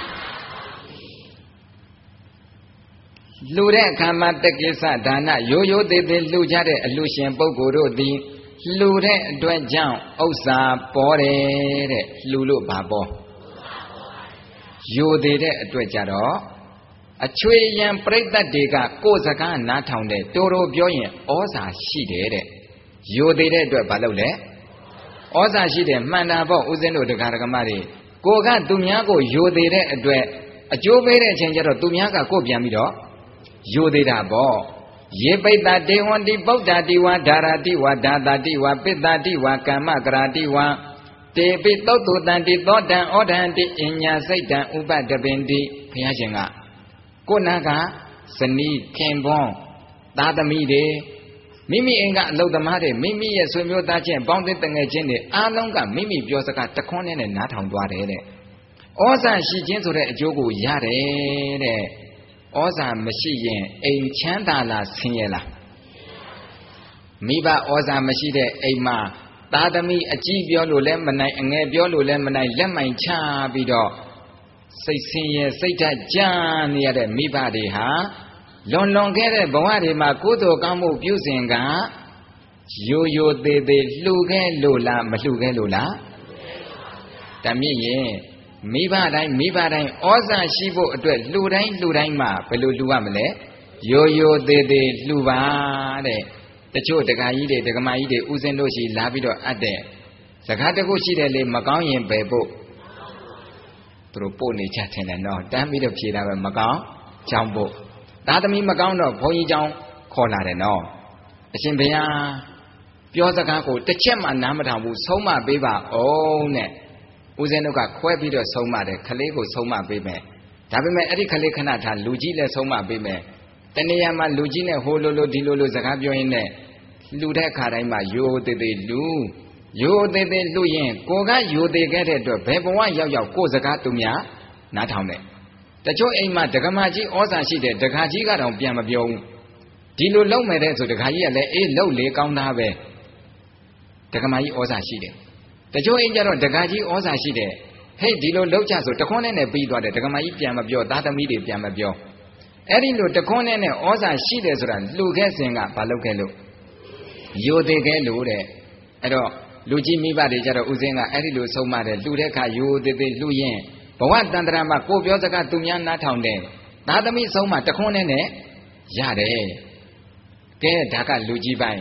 လှူတဲ့အခါမှာတက္ကိစ္စဒါနရိုးရိုးသေးသေးလှူကြတဲ့အလှရှင်ပုဂ္ဂိုလ်တို့သည်လှူတဲ့အတွက်ကြောင့်ဥစ္စာပေါ်တယ်တဲ့လှူလို့ဘာပေါ်ယိုသေးတဲ့အတွက်ကြတော့အချွေရန်ပြိတ္တတွေကကိုယ်စကားနားထောင်တယ်တိုးတိုးပြောရင်ဩဇာရှိတယ်တဲ့ယိုသေးတဲ့အတွက်ဘာလုပ်လဲဩဇာရှိတယ်မှန်တာပေါ့ဦးဇင်းတို့တရားဓမ္မတွေကိုကသူများကိုယိုသေးတဲ့အတွက်အကျိုးပေးတဲ့အချိန်ကျတော့သူများကကိုယ်ပြန်ပြီးတော့ယိုသေးတာပေါ့ယေပိတ္တတေဝန္တိဗုဒ္ဓတိဝါဓာရတိဝါဓာတာတိဝါပိတ္တတိဝါကမ္မကရာတိဝါတေပိသုတ်တုတံတိသောတံဩဒံတိအညာစိတ်တံဥပတပင်တိဘုရားရှင်ကကိုနာကဇနီးခင်ပွန်းသားသမီးတွေမိမိအိမ်ကအလုပ်သမားတွေမိမိရဲ့ဆွေမျိုးသားချင်းပေါင်းသင်းတငယ်ချင်းတွေအားလုံးကမိမိပြောစကားတခွန်းနဲ့နားထောင်သွားတယ်တဲ့ဩဇာရှိခြင်းဆိုတဲ့အကျိုးကိုရတယ်တဲ့ဩဇာမရှိရင်အိမ်ချမ်းသာလားဆင်းရဲလားမိဘဩဇာမရှိတဲ့အိမ်မှာသားသမီးအကြီးပြောလို့လည်းမနိုင်အငယ်ပြောလို့လည်းမနိုင်လက်မိုင်ချပြီးတော့စိတ်ဆင်းရဲစိတ်ဓာတ်ကြမ်းနေရတဲ့မိဘတွေဟာလွန်လွန်ခဲ့တဲ့ဘဝတွေမှာကုသိုလ်ကောင်းမှုပြုစဉ်ကရိုးရိုးသေးသေးလှူခဲ့လို့လားမလှူခဲ့လို့လားတမည့်ရင်မိဘတိုင်းမိဘတိုင်းဩဇာရှိဖို့အတွက်လှူတိုင်းလှူတိုင်းမှာဘယ်လိုလှူရမလဲရိုးရိုးသေးသေးလှူပါတဲ့တချို့ဒကာကြီးတွေဒကမကြီးတွေဥစဉ်တို့ရှိလာပြီးတော့အပ်တဲ့စကားတခုရှိတယ်လေမကောင်းရင်ပဲပို့သူတို့ပို့နေချထင်တယ်နော်တမ်းပြီးတော့ဖြေတာပဲမကောင်းချောင်းပို့သားသမီးမကောင်းတော့ဘုန်းကြီးเจ้าခေါ်လာတယ်နော်အရှင်ဘုရားပြောစကားကိုတစ်ချက်မှနားမထောင်ဘူးဆုံးမပေးပါအောင်တဲ့ဦးဇင်းတို့ကခွဲပြီးတော့ဆုံးမတယ်ခလေးကိုဆုံးမပေးမယ်ဒါပေမဲ့အဲ့ဒီခလေးခဏထားလူကြီးလည်းဆုံးမပေးမယ်တဏှာမှာလူကြီးနဲ့ဟိုလိုလိုဒီလိုလိုစကားပြောရင်းနဲ့လူတဲ့ခါတိုင်းမှာယိုသေးသေးလူယိုသေးသေးလူရင်ကိုကယိုသေးခဲ့တဲ့အတွက်ဘယ်ဘဝရောက်ရောက်ကိုစကားသူများနားထောင်တယ်တချို့အိမ်မှာဒကမာကြီးဩဇာရှိတယ်ဒကာကြီးကတော့ပြန်မပြောဘူးဒီလိုလုံမဲ့တဲ့ဆိုဒကာကြီးကလည်းအေးလုံလေကောင်းသားပဲဒကမာကြီးဩဇာရှိတယ်တချို့အိမ်ကျတော့ဒကာကြီးဩဇာရှိတယ်ဟဲ့ဒီလိုလုံချဆိုတခွန်းနဲ့နဲ့ပြီးသွားတယ်ဒကမာကြီးပြန်မပြောသားသမီးတွေပြန်မပြောအဲ့ဒီလိုတခွန်းနဲ့နဲ့ဩဇာရှိတယ်ဆိုတာလှူခဲ့စဉ်ကဘာလုပ်ခဲ့လို့ယိုသေးခဲ့လို့တဲ့အဲ့တော့လူကြီးမိဘတွေကျတော့ဥစဉ်ကအဲ့ဒီလိုဆုံးမတယ်လှူတဲ့အခါယိုသေးသေးလှူရင်ဘဝတန္တရာမှာကိုပြောစကားသူများနားထောင်တယ်သားသမီးဆုံးမတခွန်းနဲ့နဲ့ရတယ်ကဲဒါကလူကြီးပိုင်း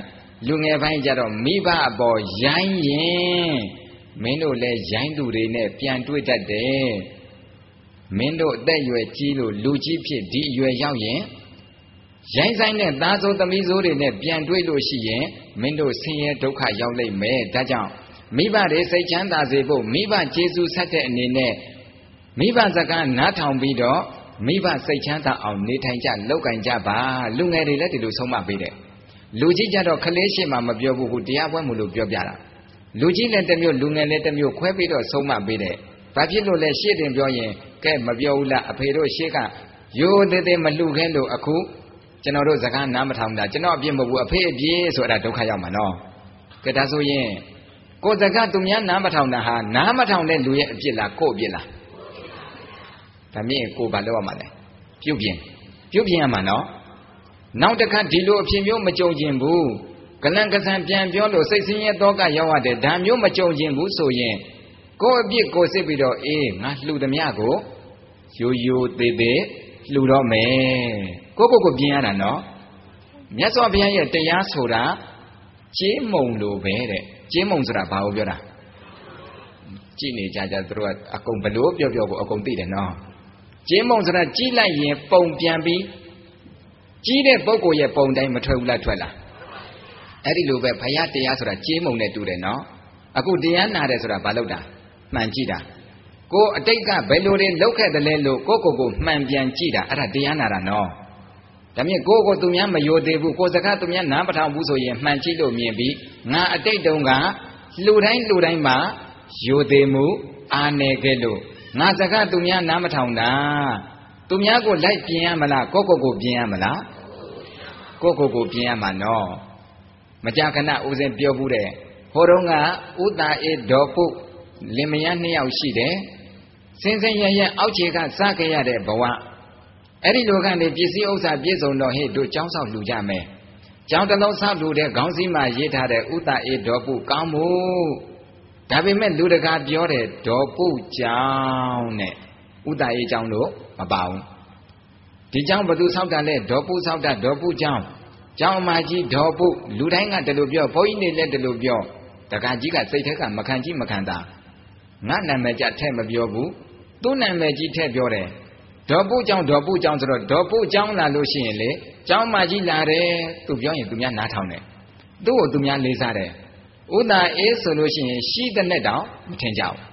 လူငယ်ပိုင်းကြတော့မိဘအပေါ်ရိုင်းရင်မင်းတို့လည်းရိုင်းသူတွေနဲ့ပြန်တွေ့တတ်တယ်မင်းတို့အသက်အရွယ်ကြီးလို့လူကြီးဖြစ်ဒီအရွယ်ရောက်ရင်ရိုင်းဆိုင်တဲ့သားစိုးသမီးစိုးတွေနဲ့ပြန်တွေ့လို့ရှိရင်မင်းတို့ဆင်းရဲဒုက္ခရောက်လိမ့်မယ်ဒါကြောင့်မိဘတွေစိတ်ချမ်းသာစေဖို့မိဘကျေးဇူးဆက်တဲ့အနေနဲ့မိဘစကားနားထောင်ပြီးတော့မိဘစိတ်ချမ်းသာအောင်နေထိုင်ကြလောက်ကင်ကြပါလူငယ်တွေလည်းဒီလိုဆုံးမပေးတယ်လူကြီးကြတော့ခလေးရှိမှမပြောဘူးဟိုတရားပွဲမှုလို့ပြောပြတာလူကြီးလည်းတစ်မျိုးလူငယ်လည်းတစ်မျိုးခွဲပြီးတော့ဆုံးမပေးတယ်ဘာဖြစ်လို့လဲရှေ့တင်ပြောရင်ကဲမပြောဘူးလားအဖေတို့ရှေ့ကရိုးသေးသေးမလှခဲလို့အခုကျွန်တော်တို့စကားနားမထောင်တာကျွန်တော်အပြစ်မဟုတ်ဘူးအဖေအပြစ်ဆိုတာဒုက္ခရောက်မှာနော်ကဲဒါဆိုရင်ကိုယ်စကားသူများနားမထောင်တာဟာနားမထောင်တဲ့လူရဲ့အပြစ်လားကိုယ့်အပြစ်လားဒါမြင်ကိုယ်ဘာလုပ်ရမှာလဲပြုတ်ပြင်းပြုတ်ပြင်းရမှာနော်နောက်တစ်ခါဒီလိုအဖြစ်မျိုးမကြုံကျင်ဘူးကလန်ကဆန်ပြန်ပြောလို့စိတ်ဆင်းရဲတော့ကရောက်ရတယ်ဒါမျိုးမကြုံကျင်ဘူးဆိုရင်ကိုယ့်အပြစ်ကိုစစ်ပြီးတော့အေးငါလှူသမျှကိုရိုးရိုးသေးသေးလှူတော့မယ်ကိုကိုကိုပြင်းရတာနော်မြတ်စွာဘုရားရဲ့တရားဆိုတာကြေးမုံလိုပဲတဲ့ကြေးမုံဆိုတာဘာကိုပြောတာကြည့်နေကြကြသူတို့ကအကုန်ဘလို့ပြောပြောကိုအကုန်သိတယ်နော်ကြေးမုံဆိုတာကြည့်လိုက်ရင်ပုံပြန်ပြီးကြီးတဲ့ပုဂ္ဂိုလ်ရဲ့ပုံတိုင်းမထွက်ဘူးလားထွက်လားအဲ့ဒီလိုပဲဘုရားတရားဆိုတာကြေးမုံနဲ့တူတယ်နော်အခုတရားနာတယ်ဆိုတာဘာလို့တာမှန်ကြည့်တာကိုအတိတ်ကဘယ်လိုတွေလုပ်ခဲ့တယ်လဲလို့ကိုကိုကိုမှန်ပြန်ကြည့်တာအဲ့ဒါတရားနာတာနော်ဒါမြင်ကိုကိုသူများမယိုသေးဘူးကိုစကားသူများနားမထောင်ဘူးဆိုရင်မှန်ကြည့်လို့မြင်ပြီးငါအတိတ်တုန်းကလူတိုင်းလူတိုင်းမှာယိုသေးမှုအာနယ်ခဲ့လို့ငါစကားသူများနားမထောင်တာသူများကိုလိုက်ပြင်ရမလားကိုကိုကိုပြင်ရမလားကိုကိုကိုပြင်ရမှာနော်မကြာခဏဦးစင်ပြောဘူးတဲ့ဟိုတုန်းကဥတာအေဒေါ်ပုလင်မယားနှစ်ယောက်ရှိတယ်စင်စင်ရရအောက်ခြေကစခဲ့ရတဲ့ဘဝအဲ့ဒီလိုကနေပစ္စည်းဥစ္စာပြည့်စုံတော့ဟဲ့တို့ចောင်းဆောက်လှူကြမယ်ចောင်းတစ်လုံးဆောက်လှူတဲ့ခေါင်းစည်းမှာရေးထားတဲ့ဥတာအေဒေါ်ပုကောင်းမှုဒါပေမဲ့လူတကာပြောတယ်ဒေါ်ပုကျောင်းနဲ့ဥတာအေကျောင်းတို့မပါဘူးဒီကျောင်းဘသူဆောက်တာလဲဒေါ်ပုဆောက်တာဒေါ်ပုကျောင်းကျောင်းအမကြီးဒေါ်ပုလူတိုင်းကတလူပြောဘုန်းကြီးတွေလည်းတလူပြောတကာကြီးကစိတ်ထက်ကမခံကြီးမခံတာငါနာမည်ကြထည့်မပြောဘူးသူ့နာမည်ကြီးထည့်ပြောတယ်ဒေါ်ပုကျောင်းဒေါ်ပုကျောင်းဆိုတော့ဒေါ်ပုကျောင်းလာလို့ရှိရင်လေကျောင်းမကြီးလာတယ်သူပြောရင်သူများနားထောင်တယ်သူ့ကိုသူများလေးစားတယ်ဥဒ္ဒါအေးဆိုလို့ရှိရင်ရှိတဲ့နဲ့တောင်မထင်ကြဘူး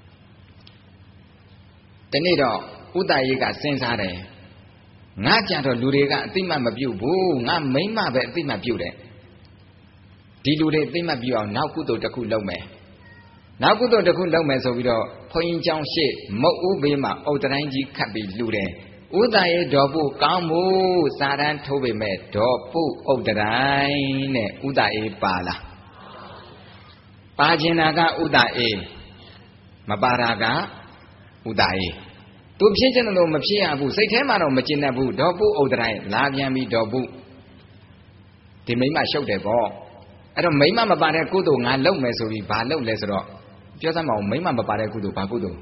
ဒီနေ့တော့ဥဒ္ဒါအေးကစဉ်းစားတယ်ငါကြတော့လူတွေကအသိမှတ်မပြုတ်ဘူးငါမိမ့်မပဲအသိမှတ်ပြုတ်တယ်ဒီလူတွေအသိမှတ်ပြုတ်အောင်နောက်ကုသိုလ်တစ်ခုလုပ်မယ်နောက်ကုသိုလ်တစ်ခုလုပ်မယ်ဆိုပြီးတော့ဘုန်းကြီးကျောင်းရှိမုတ်ဦးဘေးမှာအုတ်တိုင်းကြီးခတ်ပြီးလှူတယ်ဥဒ္ဒါရေဒေါ်ပုကောင်းမှုစာတန်းထိုးပေမဲ့ဒေါ်ပုအုတ်တိုင်းနဲ့ဥဒ္ဒါရေပါလားပါကျင်တာကဥဒ္ဒါရေမပါတာကဥဒ္ဒါရေသူဖြစ်ချင်တယ်လို့မဖြစ်ရဘူးစိတ်ထဲမှာတော့မကျင်တတ်ဘူးဒေါ်ပုအုတ်တိုင်းလာပြန်ပြီးဒေါ်ပုဒီမိမရှုပ်တယ်ပေါ့အဲ့တော့မိမမပါတဲ့ကုသိုလ်ငါလုပ်မယ်ဆိုပြီးဘာလုပ်လဲဆိုတော့ပြောစမ်းမအောင်မိမမပါတဲ့ကုသိုလ်ဘာကုသိုလ်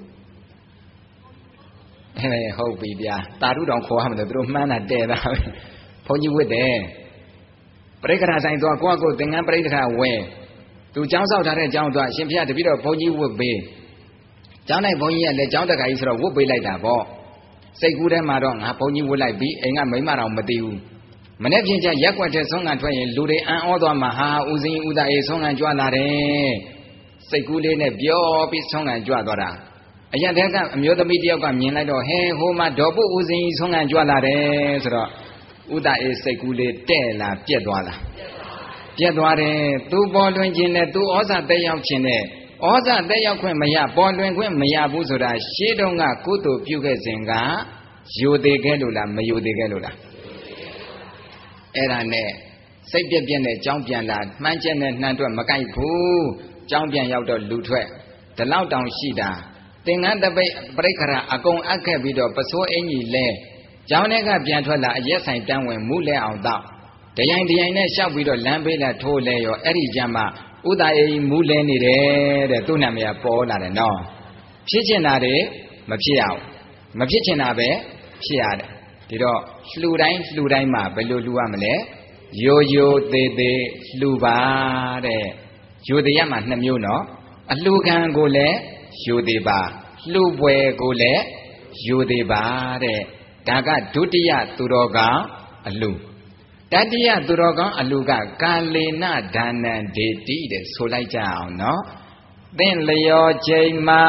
အဲဟုတ်ပြီဗျာတာရုတောင်ခေါ်ရမှာတယ်သူတို့မှန်းတာတဲ့တာပဲဘုန်းကြီးဝတ်တယ်ပရိက္ခရာဆိုင်သွားကိုယ့်ကိုယ်သင်္ကန်းပရိက္ခရာဝယ်သူကျောင်းဆောက်ထားတဲ့ကျောင်းသွားရှင်ဖျားတပည့်တော်ဘုန်းကြီးဝတ်ပေးကျောင်း၌ဘုန်းကြီးကလည်းကျောင်းတက္ကကြီးဆိုတော့ဝတ်ပေးလိုက်တာပေါ့စိတ်ကူးထဲမှာတော့ငါဘုန်းကြီးဝတ်လိုက်ပြီးအိမ်ကမိမတော်မသိဘူးမနေ့ပြင်ကျရက်ွက်တဲ့ဆုံးခံထွက်ရင်လူတွေအံ့ဩသွားမှာဟာဦးစင်းဦးသားအေးဆုံးခံကြွလာတယ်စိတ်ကူးလေးနဲ့ပြောပြီးဆုံးခံကြွသွားတာအရင်တည်းကအမျိုးသမီးတယောက်ကမြင်လိုက်တော့ဟဲဟိုမှာဒေါ်ပုဦးစင်းဆုံးခံကြွလာတယ်ဆိုတော့ဦးသားအေးစိတ်ကူးလေးတဲ့လာပြက်သွားလားပြက်သွားတယ်သူပေါ်လွင်ခြင်းနဲ့သူဩဇာတက်ရောက်ခြင်းနဲ့ဩဇာတက်ရောက်ခွင့်မရပေါ်လွင်ခွင့်မရဘူးဆိုတာရှေးတုန်းကကုသိုလ်ပြုခဲ့စဉ်ကယိုသေးခဲ့လို့လားမယိုသေးခဲ့လို့လားအဲ့ဒါနဲ့စိတ်ပြက်ပြက်နဲ့ကြောင်းပြန်လာမှန်းချက်နဲ့နှမ်းတွက်မကိုက်ဘူးကြောင်းပြန်ရောက်တော့လူထွက်ဒီလောက်တောင်ရှိတာသင်္ကန်းတပိတ်ပရိက္ခရာအကုန်အပ်ခဲ့ပြီးတော့ပစိုးအင်ကြီးလဲကြောင်းထဲကပြန်ထွက်လာအရက်ဆိုင်တန်းဝင်မူးလဲအောင်တော့တရိုင်တရိုင်နဲ့ရှောက်ပြီးတော့လမ်းပေးလာထိုးလဲရောအဲ့ဒီကြမ်းမှဥဒ္ဒါအေမူးလဲနေတယ်တဲ့သူ့နာမည်ကပေါ်လာတယ်နော်ဖြစ်ချင်တာတွေမဖြစ်ရဘူးမဖြစ်ချင်တာပဲဖြစ်ရတယ်ဒီတော့လှူတိုင်းလှူတိုင်းမှာဘယ်လိုလှူရမလဲရိုရိုသေးသေးလှူပါတဲ့ရိုသေးရမှာနှစ်မျိုးနော်အလှူခံကိုလည်းရိုသေးပါလှူပွဲကိုလည်းရိုသေးပါတဲ့ဒါကဒုတိယသူတော်ကောင်းအလှူတတိယသူတော်ကောင်းအလှူကကာလေနဒါနံဒေတိတဲ့ဆိုလိုက်ကြအောင်နော်သင်လျောချိန်မှာ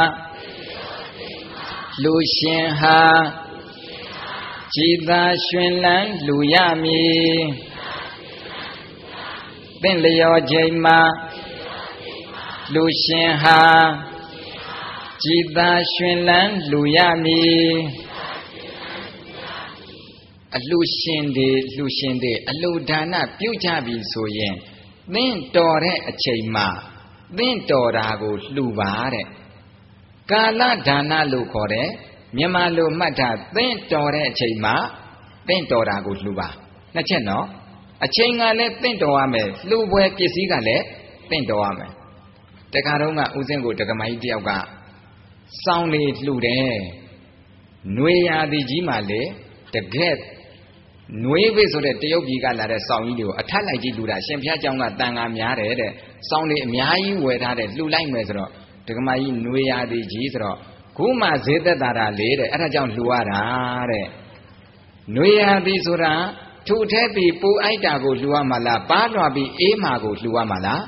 လူရှင်ဟာကြည်သာရွှင်လန်းလူရမည်သင်လျောချိန်မှာလူရှင်ဟာကြည်သာရွှင်လန်းလူရမည်အလှရှင်တွေလှရှင်တွေအလှဒါနပြုကြပြီဆိုရင်သင်တော်တဲ့အချိန်မှာသင်တော်တာကိုလှူပါတဲ့ကာလဒါနလို့ခေါ်တယ်မြန်မာလိုမှတ်တာသင်တော်တဲ့အချိန်မှာသင်တော်တာကိုလှူပါနှစ်ချက်နော်အချိန်ကလည်းသင်တော်ရမယ်လှူပွဲပစ္စည်းကလည်းသင်တော်ရမယ်တခါတော့ကဦးစင်းကိုတက္ကမကြီးတယောက်ကစောင်းလေးလှူတယ်ຫນွေရာသီကြီးမှလေတကက်ຫນွေဝိဆိုတဲ့တရုတ်ပြည်ကလာတဲ့စောင်းကြီးတွေကိုအထက်လိုက်ကြီးလှူတာရှင်ဘုရားကျောင်းကတန်ဃာများတယ်တဲ့စောင်းလေးအများကြီးဝယ်ထားတယ်လှူလိုက်မယ်ဆိုတော့တက္ကမကြီးຫນွေရာသီကြီးဆိုတော့ခုမှဈေးသက်သာတာလေတဲ့အဲ့ဒါကြောင့်လှူရတာတဲ့ຫນွေရာသီဆိုတာထူထဲပြီးပူအိုက်တာကိုလှူရမှာလားပါးလွှာပြီးအေးမာကိုလှူရမှာလား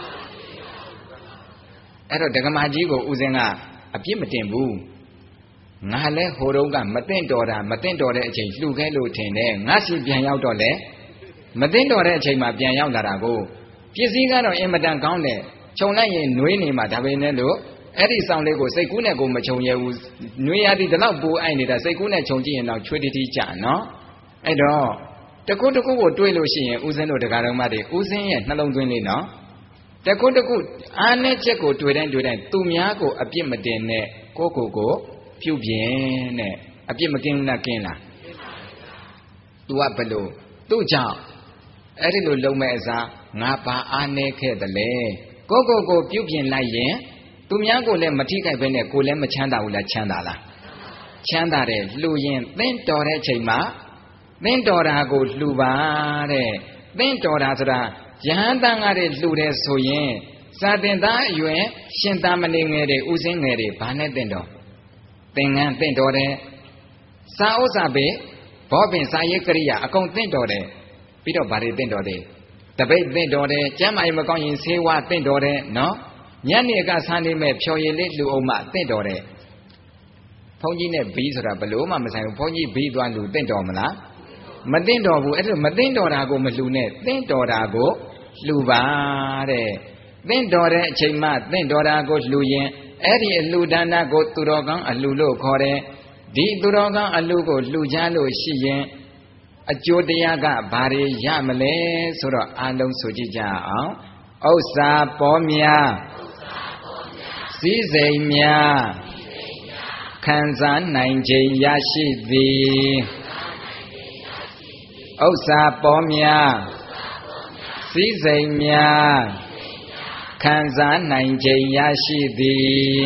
အဲ့တော့ဒကမာကြီးကိုဦးစင်းကအပြစ်မတင်ဘူးငါလဲဟိုတုန်းကမသိမ့်တော်တာမသိမ့်တော်တဲ့အချိန်လှူခဲ့လို့ထင်တယ်ငါစီပြန်ရောက်တော့လဲမသိမ့်တော်တဲ့အချိန်မှာပြန်ရောက်လာတာကိုပစ္စည်းကတော့အင်မတန်ကောင်းတယ်ခြုံလိုက်ရင်နှွေးနေမှာဒါပဲနဲ့လို့အဲ့ဒီဆောင်လေးကိုစိတ်ကူးနဲ့ကိုမခြုံရဘူးနှွေးရသည်ဒီလောက်ပူအိုက်နေတာစိတ်ကူးနဲ့ခြုံကြည့်ရင်တော့ချွေးတီတီကြနော်အဲ့တော့တခုတခုကိုတွေးလို့ရှိရင်ဦးစင်းတို့တရားတော်မတွေဦးစင်းရဲ့နှလုံးသွင်းလေးနော်တခုတခုအားနဲ့ချက်ကိုတွေ့တိုင်းတွေ့တိုင်းသူများကိုအပြစ်မတင်နဲ့ကိုကိုကိုပြုတ်ပြင်းနဲ့အပြစ်မကင်းဘူးလားကင်းလား तू ကဘယ်လိုသူ့ကြောင့်အဲ့ဒီလိုလုံးမဲ့အစားငါပါအားနဲ့ခဲ့တယ်လေကိုကိုကိုပြုတ်ပြင်းလိုက်ရင်သူများကိုလည်းမထိခိုက်ဘဲနဲ့ကိုလည်းမချမ်းသာဘူးလားချမ်းသာလားချမ်းသာတယ်လှူရင်သင်တော်တဲ့အချိန်မှာသင်တော်တာကိုလှူပါတဲ့သင်တော်တာဆိုတာယဟန်တန်ကားတွေလှူတယ်ဆိုရင်စာတင်သားအရွယ်ရှင်သာမဏေငယ်တွေဥစဉ်ငယ်တွေဘာနဲ့သင်တော်သင်္ကန်းသင်တော်တယ်စာဥစ္စာပဲဘောပင်စာရေးကရိယာအကုန်သင်တော်တယ်ပြီးတော့ဘာတွေသင်တော်တယ်တပိတ်သင်တော်တယ်ကျမ်းမာရေးမကောင်းရင်ဆေးဝါးသင်တော်တယ်နော်ညနေကဆန်းနေမဲ့ဖြော်ရည်လေးလှူအောင်မှသင်တော်တယ်ဘုန်းကြီးနဲ့ဘီးဆိုတာဘလို့မှမဆိုင်ဘူးဘုန်းကြီးဘီးသွားလှူသင်တော်မလားမသင်တော်ဘူးအဲ့ဒါမသင်တော်တာကိုမလှူနဲ့သင်တော်တာကိုလှူပါတဲ့သင်တော်တဲ့အချိန်မှသင်တော်တာကိုလှူရင်အဲ့ဒီအလှူဒါနကိုသူတော်ကောင်းအလှူလို့ခေါ်တယ်ဒီသူတော်ကောင်းအလှူကိုလှူကြလို့ရှိရင်အကျိုးတရားကဘာတွေရမလဲဆိုတော့အားလုံးဆိုကြည့်ကြအောင်ဥစ္စာပေါ်များစည်းစိမ်များခံစားနိုင်ခြင်းရရှိသည်ဥစ္စာပေါ်များစည်းစိမ်များခံစားနိုင်ခြင်းရရှိသည်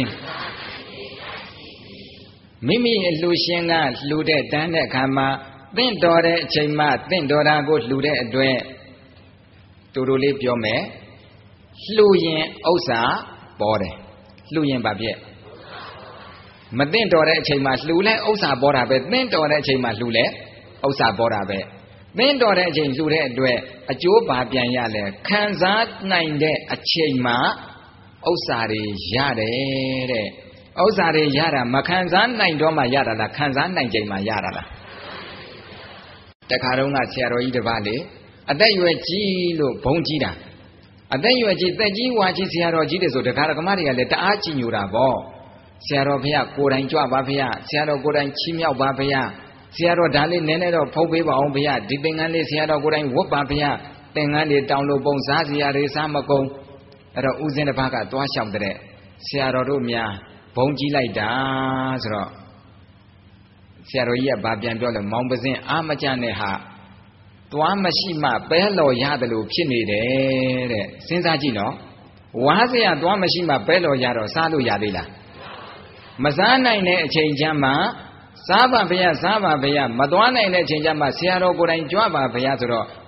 မိမိအလှူရှင်ကလှူတဲ့တန်းတဲ့အခါမှာသင့်တော်တဲ့အချိန်မှသင့်တော်တာကိုလှူတဲ့အတွက်တူတူလေးပြောမယ်လှူရင်ဥစ္စာပေါ်တယ်လှူရင်ဘာဖြစ်မသင့်တော်တဲ့အချိန်မှာလှူလဲဥစ္စာပေါ်တာပဲသင့်တော်တဲ့အချိန်မှာလှူလဲဥစ္စာပေါ်တာပဲသင့်တော်တဲ့အချိန်လှူတဲ့အတွက်အကျိုးပါပြန်ရလဲခံစားနိုင်တဲ့အချိန်မှာဥစ္စာတွေရတယ်တဲ့ဥစ္စာတွေရတာမခံစားနိုင်တော့မှရတာလားခံစားနိုင်ချိန်မှရတာလားတခါတော့ကဆရာတော်ကြီးတစ်ပါးလေအသက်ရွယ်ကြီးလို့ဘုံကြီးတာအသက်ရွယ်ကြီးတက်ကြီးဝါကြီးဆရာတော်ကြီးတွေဆိုတခါဓမ္မတွေကလည်းတအားကြည်ညိုတာပေါ့ဆရာတော်ဖေရကိုယ်တိုင်ကြွပါဖေရဆရာတော်ကိုယ်တိုင်ချီးမြှောက်ပါဖေရဆရာတော်ဒါလေးနည်းနည်းတော့ဖုတ်ပေးပါအောင်ဖေရဒီသင်္ကန်းလေးဆရာတော်ကိုယ်တိုင်ဝတ်ပါဖေရသင်္ကန်းလေးတောင်းလို့ပုံစားစရာတွေစားမကုန်အဲ့တော့ဦးဇင်းတစ်ပါးကသွားလျှောက်တဲ့ဆရာတော်တို့များဘုံကြီးလိုက်တာဆိုတော့ဆရာတော်ကြီးကဘာပြန်ပြောလဲမောင်ပစင်းအာမကြနဲ့ဟာသွားမရှိမှပဲလော်ရတယ်လို့ဖြစ်နေတယ်တဲ့စဉ်းစားကြည့်နော်ဝါးစရာသွားမရှိမှပဲလော်ရတော့စားလို့ရသေးလားမစားနိုင်တဲ့အချိန်ကျမှစားပါဗျာစားပါဗျာမသွားနိုင်တဲ့အချိန်ကျမှဆရာတော်ကိုယ်တိုင်ကြွပါဗျာဆိုတော့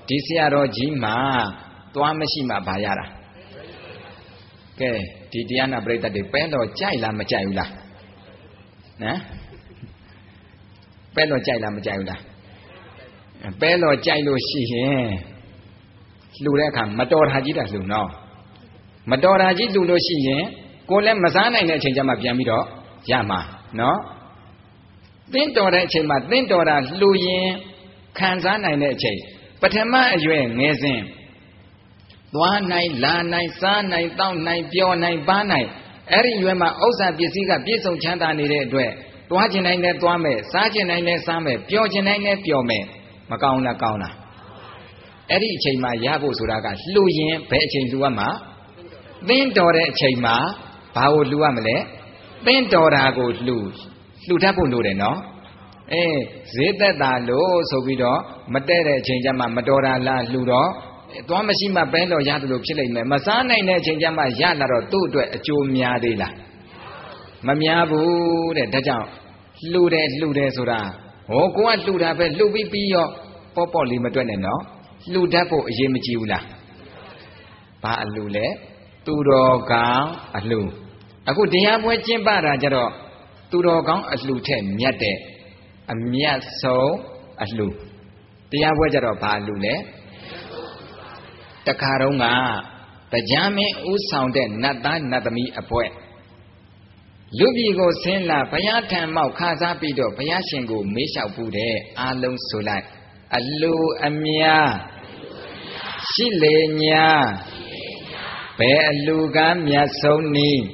ဒီဆရာတော်ကြီးမှာသွားမရှိမှဘာရတာကဲဒီတရားနာပရိသတ်တွေပဲတော့ကြိုက်လားမကြိုက်ဘူးလားနော်ပဲတော့ကြိုက်လားမကြိုက်ဘူးလားပဲတော့ကြိုက်လို့ရှိရင်လှူတဲ့အခါမတော်တာကြီးတာလှူနော်မတော်တာကြီးလှူလို့ရှိရင်ကိုယ်လည်းမစားနိုင်တဲ့အချိန်ကျမှပြန်ပြီးတော့ရမှာနော်သင်တော်တဲ့အချိန်မှာသင်တော်တာလှူရင်ခံစားနိုင်တဲ့အချိန်ပထမအရွယ်ငယ်စဉ်သွားနိုင်လာနိုင်စားနိုင်တောက်နိုင်ပြောနိုင်ပါနိုင်အဲ့ဒီရွယ်မှာဥစ္စာပစ္စည်းကပြည့်စုံချမ်းသာနေတဲ့အတွက်သွားခြင်းနိုင်နဲ့သွားမယ်စားခြင်းနိုင်နဲ့စားမယ်ပြောခြင်းနိုင်နဲ့ပြောမယ်မကောင်းလားကောင်းလားအဲ့ဒီအချိန်မှာရဖို့ဆိုတာကလှူရင်ဘယ်အချိန်လှူရမှာသင်တော်တဲ့အချိန်မှာဘာကိုလှူရမလဲသင်တော်တာကိုလှူလှူတတ်ဖို့လိုတယ်နော်အေးဈေးသက်တာလို့ဆိုပြီးတော့မတဲ့တဲ့အချိန်ကျမှမတော်တာလားလှူတော့သွားမရှိမှပဲတော့ရတယ်လို့ဖြစ်လိမ့်မယ်မစားနိုင်တဲ့အချိန်ကျမှရလာတော့သူ့အတွက်အကျိုးများသေးလားမများဘူးတဲ့ဒါကြောင့်လှူတယ်လှူတယ်ဆိုတာဟောကိုကလှူတာပဲလှူပြီးပြီးရောပေါ့ပေါ့လေးမတွက်နဲ့နော်လှူတတ်ဖို့အရေးမကြီးဘူးလားဘာအလှူလဲသူတော်ကောင်းအလှူအခုတရားပွဲကျင့်ပတာကြတော့သူတော်ကောင်းအလှူထက်မြတ်တဲ့အမြတ်ဆုံးအလှူတရားပွဲကြတော့ဘာအလှူလဲတခါတော့ကတရားမင်းဥဆောင်တဲ့နတ်သားနတ်သမီးအပွဲလူပြည်ကိုဆင်းလာဘုရားထံမောက်ခါစားပြီးတော့ဘုရားရှင်ကိုမေးလျှောက်ပူတဲ့အာလုံးဆိုလိုက်အလှအမြတ်ရှိလေညာဘယ်အလှကမြတ်ဆုံးနည်း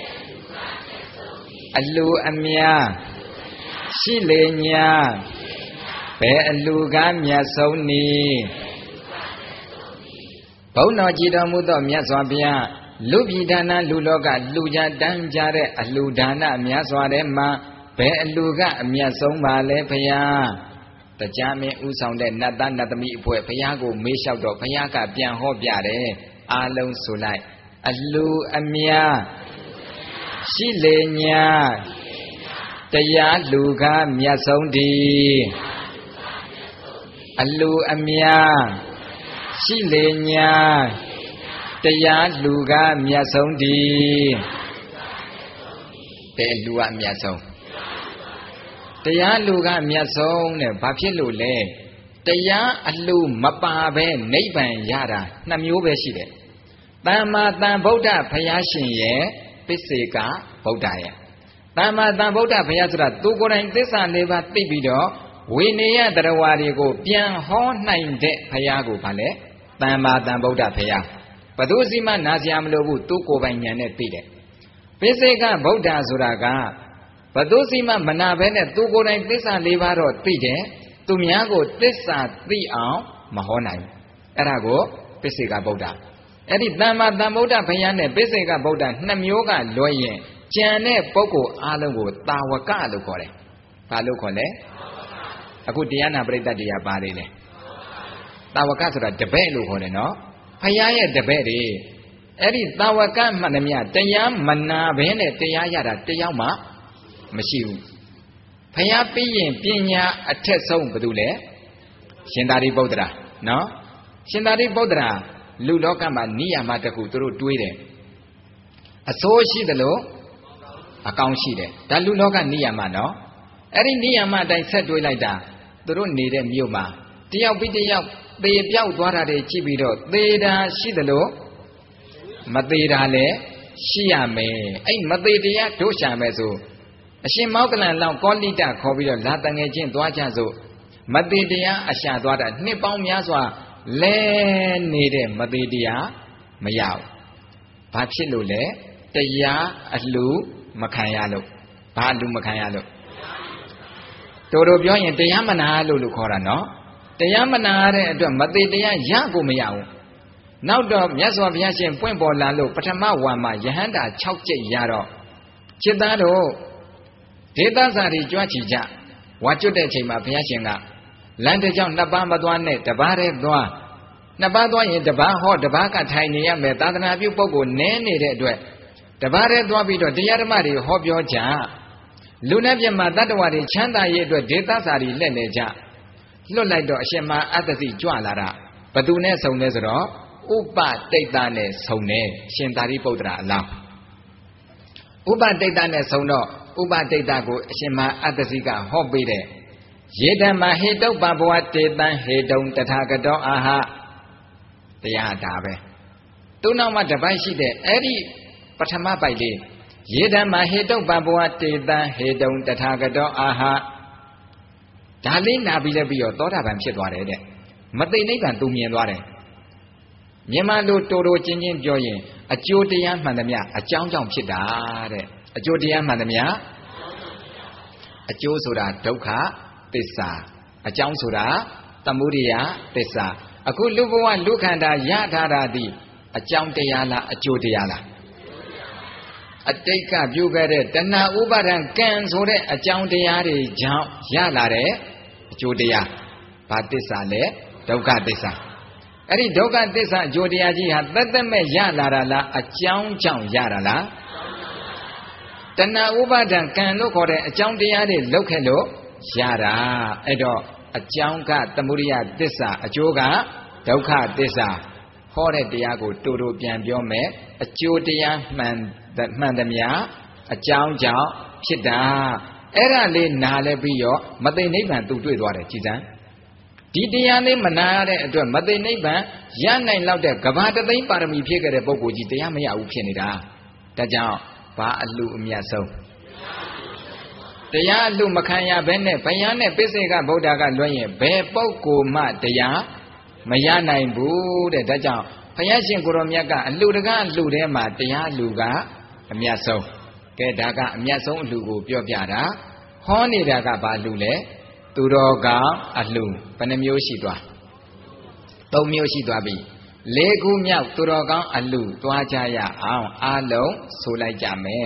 အလှအမြတ်ရှိလေညာဘယ်အလှကမြတ်ဆုံးနည်းဘုန်းတော်ကြည်တော်မူသောမြတ်စွာဘုရားလူပြည်ဒါနလူလောကလူကြတန်းကြတဲ့အလှဒါနများစွာထဲမှာဘယ်အလှကအမြတ်ဆုံးပါလဲဘုရားတရားမင်းဥဆောင်တဲ့နတ်သားနတ်သမီးအဖွဲ့ဘုရားကိုမေးလျှောက်တော့ဘုရားကပြန်ဟောပြတယ်အားလုံးဆိုလိုက်အလှအမြတ်ရှိလေညာတရားလူကမြတ်ဆုံးတည်းအလှအမြတ်ရှိလေညာတရားလူကမြတ်ဆုံးတည်းဘယ်လူကအမြတ်ဆုံးတရားလူကမြတ်ဆုံးတဲ့ဘာဖြစ်လို့လဲတရားအလှမပါပဲနိဗ္ဗာန်ရတာနှစ်မျိုးပဲရှိတယ်သမ္မာသမ္ဗုဒ္ဓဘုရားရှင်ရဲ့ပစ္စေကဗုဒ္ဓရဲ့သမ္မာသမ္ဗုဒ္ဓဘုရားဆိုတာသူကိုယ်တိုင်သစ္စာလေးပါးသိပြီးတော့ဝိနည်းတရဝါတွေကိုပြန်ဟောနိုင်တဲ့ဘုရားကိုဗာလဲသမ္မာသမ္ဗုဒ္ဓဘုရားဘသူစီမနာစရာမလိုဘူးသူကိုယ်ပိုင်ဉာဏ်နဲ့သိတယ်ပစ္စေကဗုဒ္ဓဆိုတာကဘသူစီမမနာဘဲနဲ့သူကိုယ်တိုင်သစ္စာလေးပါးတော့သိတယ်သူများကိုသစ္စာသိအောင်မဟောနိုင်အဲ့ဒါကိုပစ္စေကဗုဒ္ဓအဲ့ဒီသမ္မာသမ္ဗုဒ္ဓဘုရားနဲ့ပစ္စေကဗုဒ္ဓနှစ်မျိုးကလွဲရင်ကျန်တဲ့ပုဂ္ဂိုလ်အားလုံးကိုတာဝကလို့ခေါ်တယ်ဘာလို့ခေါ်လဲအခုတရားနာပရိသတ်တရားပါလေလေတာဝကဆိုတာတပည့်လို့ခေါ်တယ်နော်ဘုရားရဲ့တပည့်တွေအဲ့ဒီတာဝကမှန်သမျှတရားမနာဘဲနဲ့တရားရတာတရားမှမရှိဘူးဘုရားပြီးရင်ပညာအထက်ဆုံးဘာလို့လဲရှင်သာရိပုတ္တရာနော်ရှင်သာရိပုတ္တရာလူလောကမှာနိယာမတခုသူတို့တွေးတယ်အဆိုးရှိတယ်လို့အကောင်းရှိတယ်ဒါလူလောကနိယာမနော်အဲ့ဒီနိယာမအတိုင်းဆက်တွေးလိုက်တာသူတို့နေတဲ့မြို့မှာတယောက်ပြီးတယောက်သေပြောက်သွားတာတွေကြည့်ပြီးတော့သေတာရှိတယ်လို့မသေးတာလည်းရှိရမယ်အဲ့မသေးတရားတို့ရှာမယ်ဆိုအရှင်မောကလန်လောက်ကောလိတခေါ်ပြီးတော့လာတငယ်ချင်းသွားကြစို့မသေးတရားအရှာသွားတာနှစ်ပေါင်းများစွာလဲနေတဲ့မသေးတရားမရဘူးဘာဖြစ်လို့လဲတရားအလှမခံရလို့ဘာအလှမခံရလို့တို့တို့ပြောရင်တရားမနာလို့လို့ခေါ်တာနော်တရားမနာတဲ့အတွက်မသေးတရားရကိုမရဘူးနောက်တော့မြတ်စွာဘုရားရှင်ပွင့်ပေါ်လာလို့ပထမဝါမှာယဟန္တာ၆ကျိတ်ရတော့จิตသားတို့ဒေသစာတွေကြွချီကြဝါကျွတ်တဲ့အချိန်မှာဘုရားရှင်ကလမ်းတစ်ကြောင်းနှစ်ပါးမသွားနဲ့တပါးတည်းသွားနှစ်ပါးသွားရင်တပါးဟောတပါးကထိုင်နေရမယ်သာသနာပြုပုဂ္ဂိုလ်နည်းနေတဲ့အတွက်တပါးတည်းသွားပြီးတော့တရားဓမ္မတွေဟောပြောကြလူနဲ့ပြမတတ္တဝါတွေချမ်းသာရေးအတွက်ဒေသစာတွေလက်နေကြလွတ်လိုက်တော့အရှင်မအတ္တစီကြွလာတာဘသူနဲ့ဆုံလဲဆိုတော့ဥပတိတ်တနဲ့ဆုံတယ်ရှင်သာရိပုတ္တရာအလောင်းဥပတိတ်တနဲ့ဆုံတော့ဥပတိတ်တကိုအရှင်မအတ္တစီကဟောပေးတယ်ယေဓမ္မဟေတုပ္ပဘဝတေတံဟေတုံတထာဂတောအာဟတရားဒါပဲသူနောက်မှတပိုက်ရှိတဲ့အဲ့ဒီပထမပိုက်လေးယေဓမ္မဟေတုပ္ပဘဝတေတံဟေတုံတထာဂတောအာဟဒါလေးနာပြီးလဲပြီးတော့သောတာပန်ဖြစ်သွားတယ်တဲ့မသိနိဗ္ဗာန်သူမြင်သွားတယ်မြန်မာလိုတိုးတိုးချင်းချင်းပြောရင်အကျိုးတရားမှန်သမျှအကြောင်းကြောင့်ဖြစ်တာတဲ့အကျိုးတရားမှန်သမျှအကျိုးဆိုတာဒုက္ခသစ္စာအကြောင်းဆိုတာသမုဒိယသစ္စာအခုလူဘဝလူခန္ဓာရထားတာဒီအကြောင်းတရားလားအကျိုးတရားလားအတိတ်ကပြုခဲ့တဲ့တဏှာဥပါဒံကံဆိုတဲ့အကြောင်းတရားတွေကြောင့်ရလာတဲ့အကျိုးတရားဘာသစ္စာလဲဒုက္ခသစ္စာအဲ့ဒီဒုက္ခသစ္စာအကျိုးတရားကြီးဟာတသက်မဲ့ရလာတာလားအကြောင်းကြောင့်ရတာလားတဏှာဥပါဒံကံလို့ခေါ်တဲ့အကြောင်းတရားတွေလောက်ခဲ့လို့ရတာအဲ့တော့အကြောင်းကသမုဒိယသစ္စာအကျိုးကဒုက္ခသစ္စာဟောတဲ့တရားကိုတူတူပြန်ပြောမယ်အကျိုးတရားမှန်မှန်သမျှအကြောင်းကြောင့်ဖြစ်တာအဲ့ဒါလေးနားလဲပြီးတော့မသိနိဗ္ဗာန်သူတွေ့သွားတယ်ကြည်စမ်းဒီတရားလေးမနာရတဲ့အတွက်မသိနိဗ္ဗာန်ရနိုင်လောက်တဲ့ကဘာတသိန်းပါရမီဖြည့်ခဲ့တဲ့ပုဂ္ဂိုလ်ကြီးတရားမရဘူးဖြစ်နေတာဒါကြောင့်ဘာအလှအမြတ်ဆုံးတရားအလှမခံရဘဲနဲ့ဘယံနဲ့ပိစိကဗုဒ္ဓကလွှဲရင်ဘယ်ပုဂ္ဂိုလ်မှတရားမရနိုင်ဘူးတဲ့ဒါကြောင့်ဘုရားရှင်ကိုရောမြတ်ကအလှတကားအလှထဲမှာတရားအလှကအမြတ်ဆုံးကဲဒါကအမြတ်ဆုံးအလှကိုပြောပြတာဟောနေတာကဘာလှလဲသူတော်ကောင်းအလှဘယ်နှမျိုးရှိသွားသုံးမျိုးရှိသွားပြီလေးခုမြောက်သူတော်ကောင်းအလှသွားကြရအောင်အားလုံးဆိုလိုက်ကြမယ်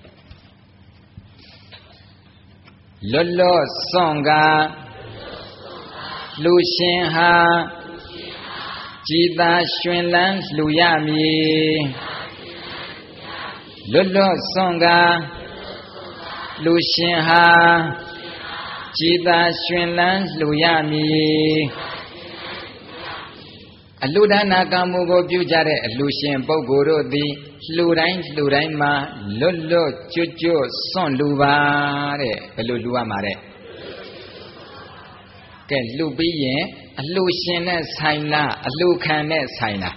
လွတ်လွတ်စွန့်ကားလူရှင်ဟာကြည်သာရွှင်လန်းလှူရမည်လွတ်လွတ်စွန့်ကားလူရှင်ဟာကြည်သာရွှင်လန်းလှူရမည်အလှဒါနာကံမှုကိုပြုကြတဲ့အလှရှင်ပုဂ္ဂိုလ်တို့သည်လှူတိုင်းလှူတိုင်းမှာလွတ်လွတ်ကျွတ်ကျွတ်စွန့်လှူပါတဲ့ဘယ်လိုလှူရမှာတဲ့ကဲလှူပြီးရင်အလှရှင်နဲ့ဆိုင်လားအလှခံနဲ့ဆိုင်လား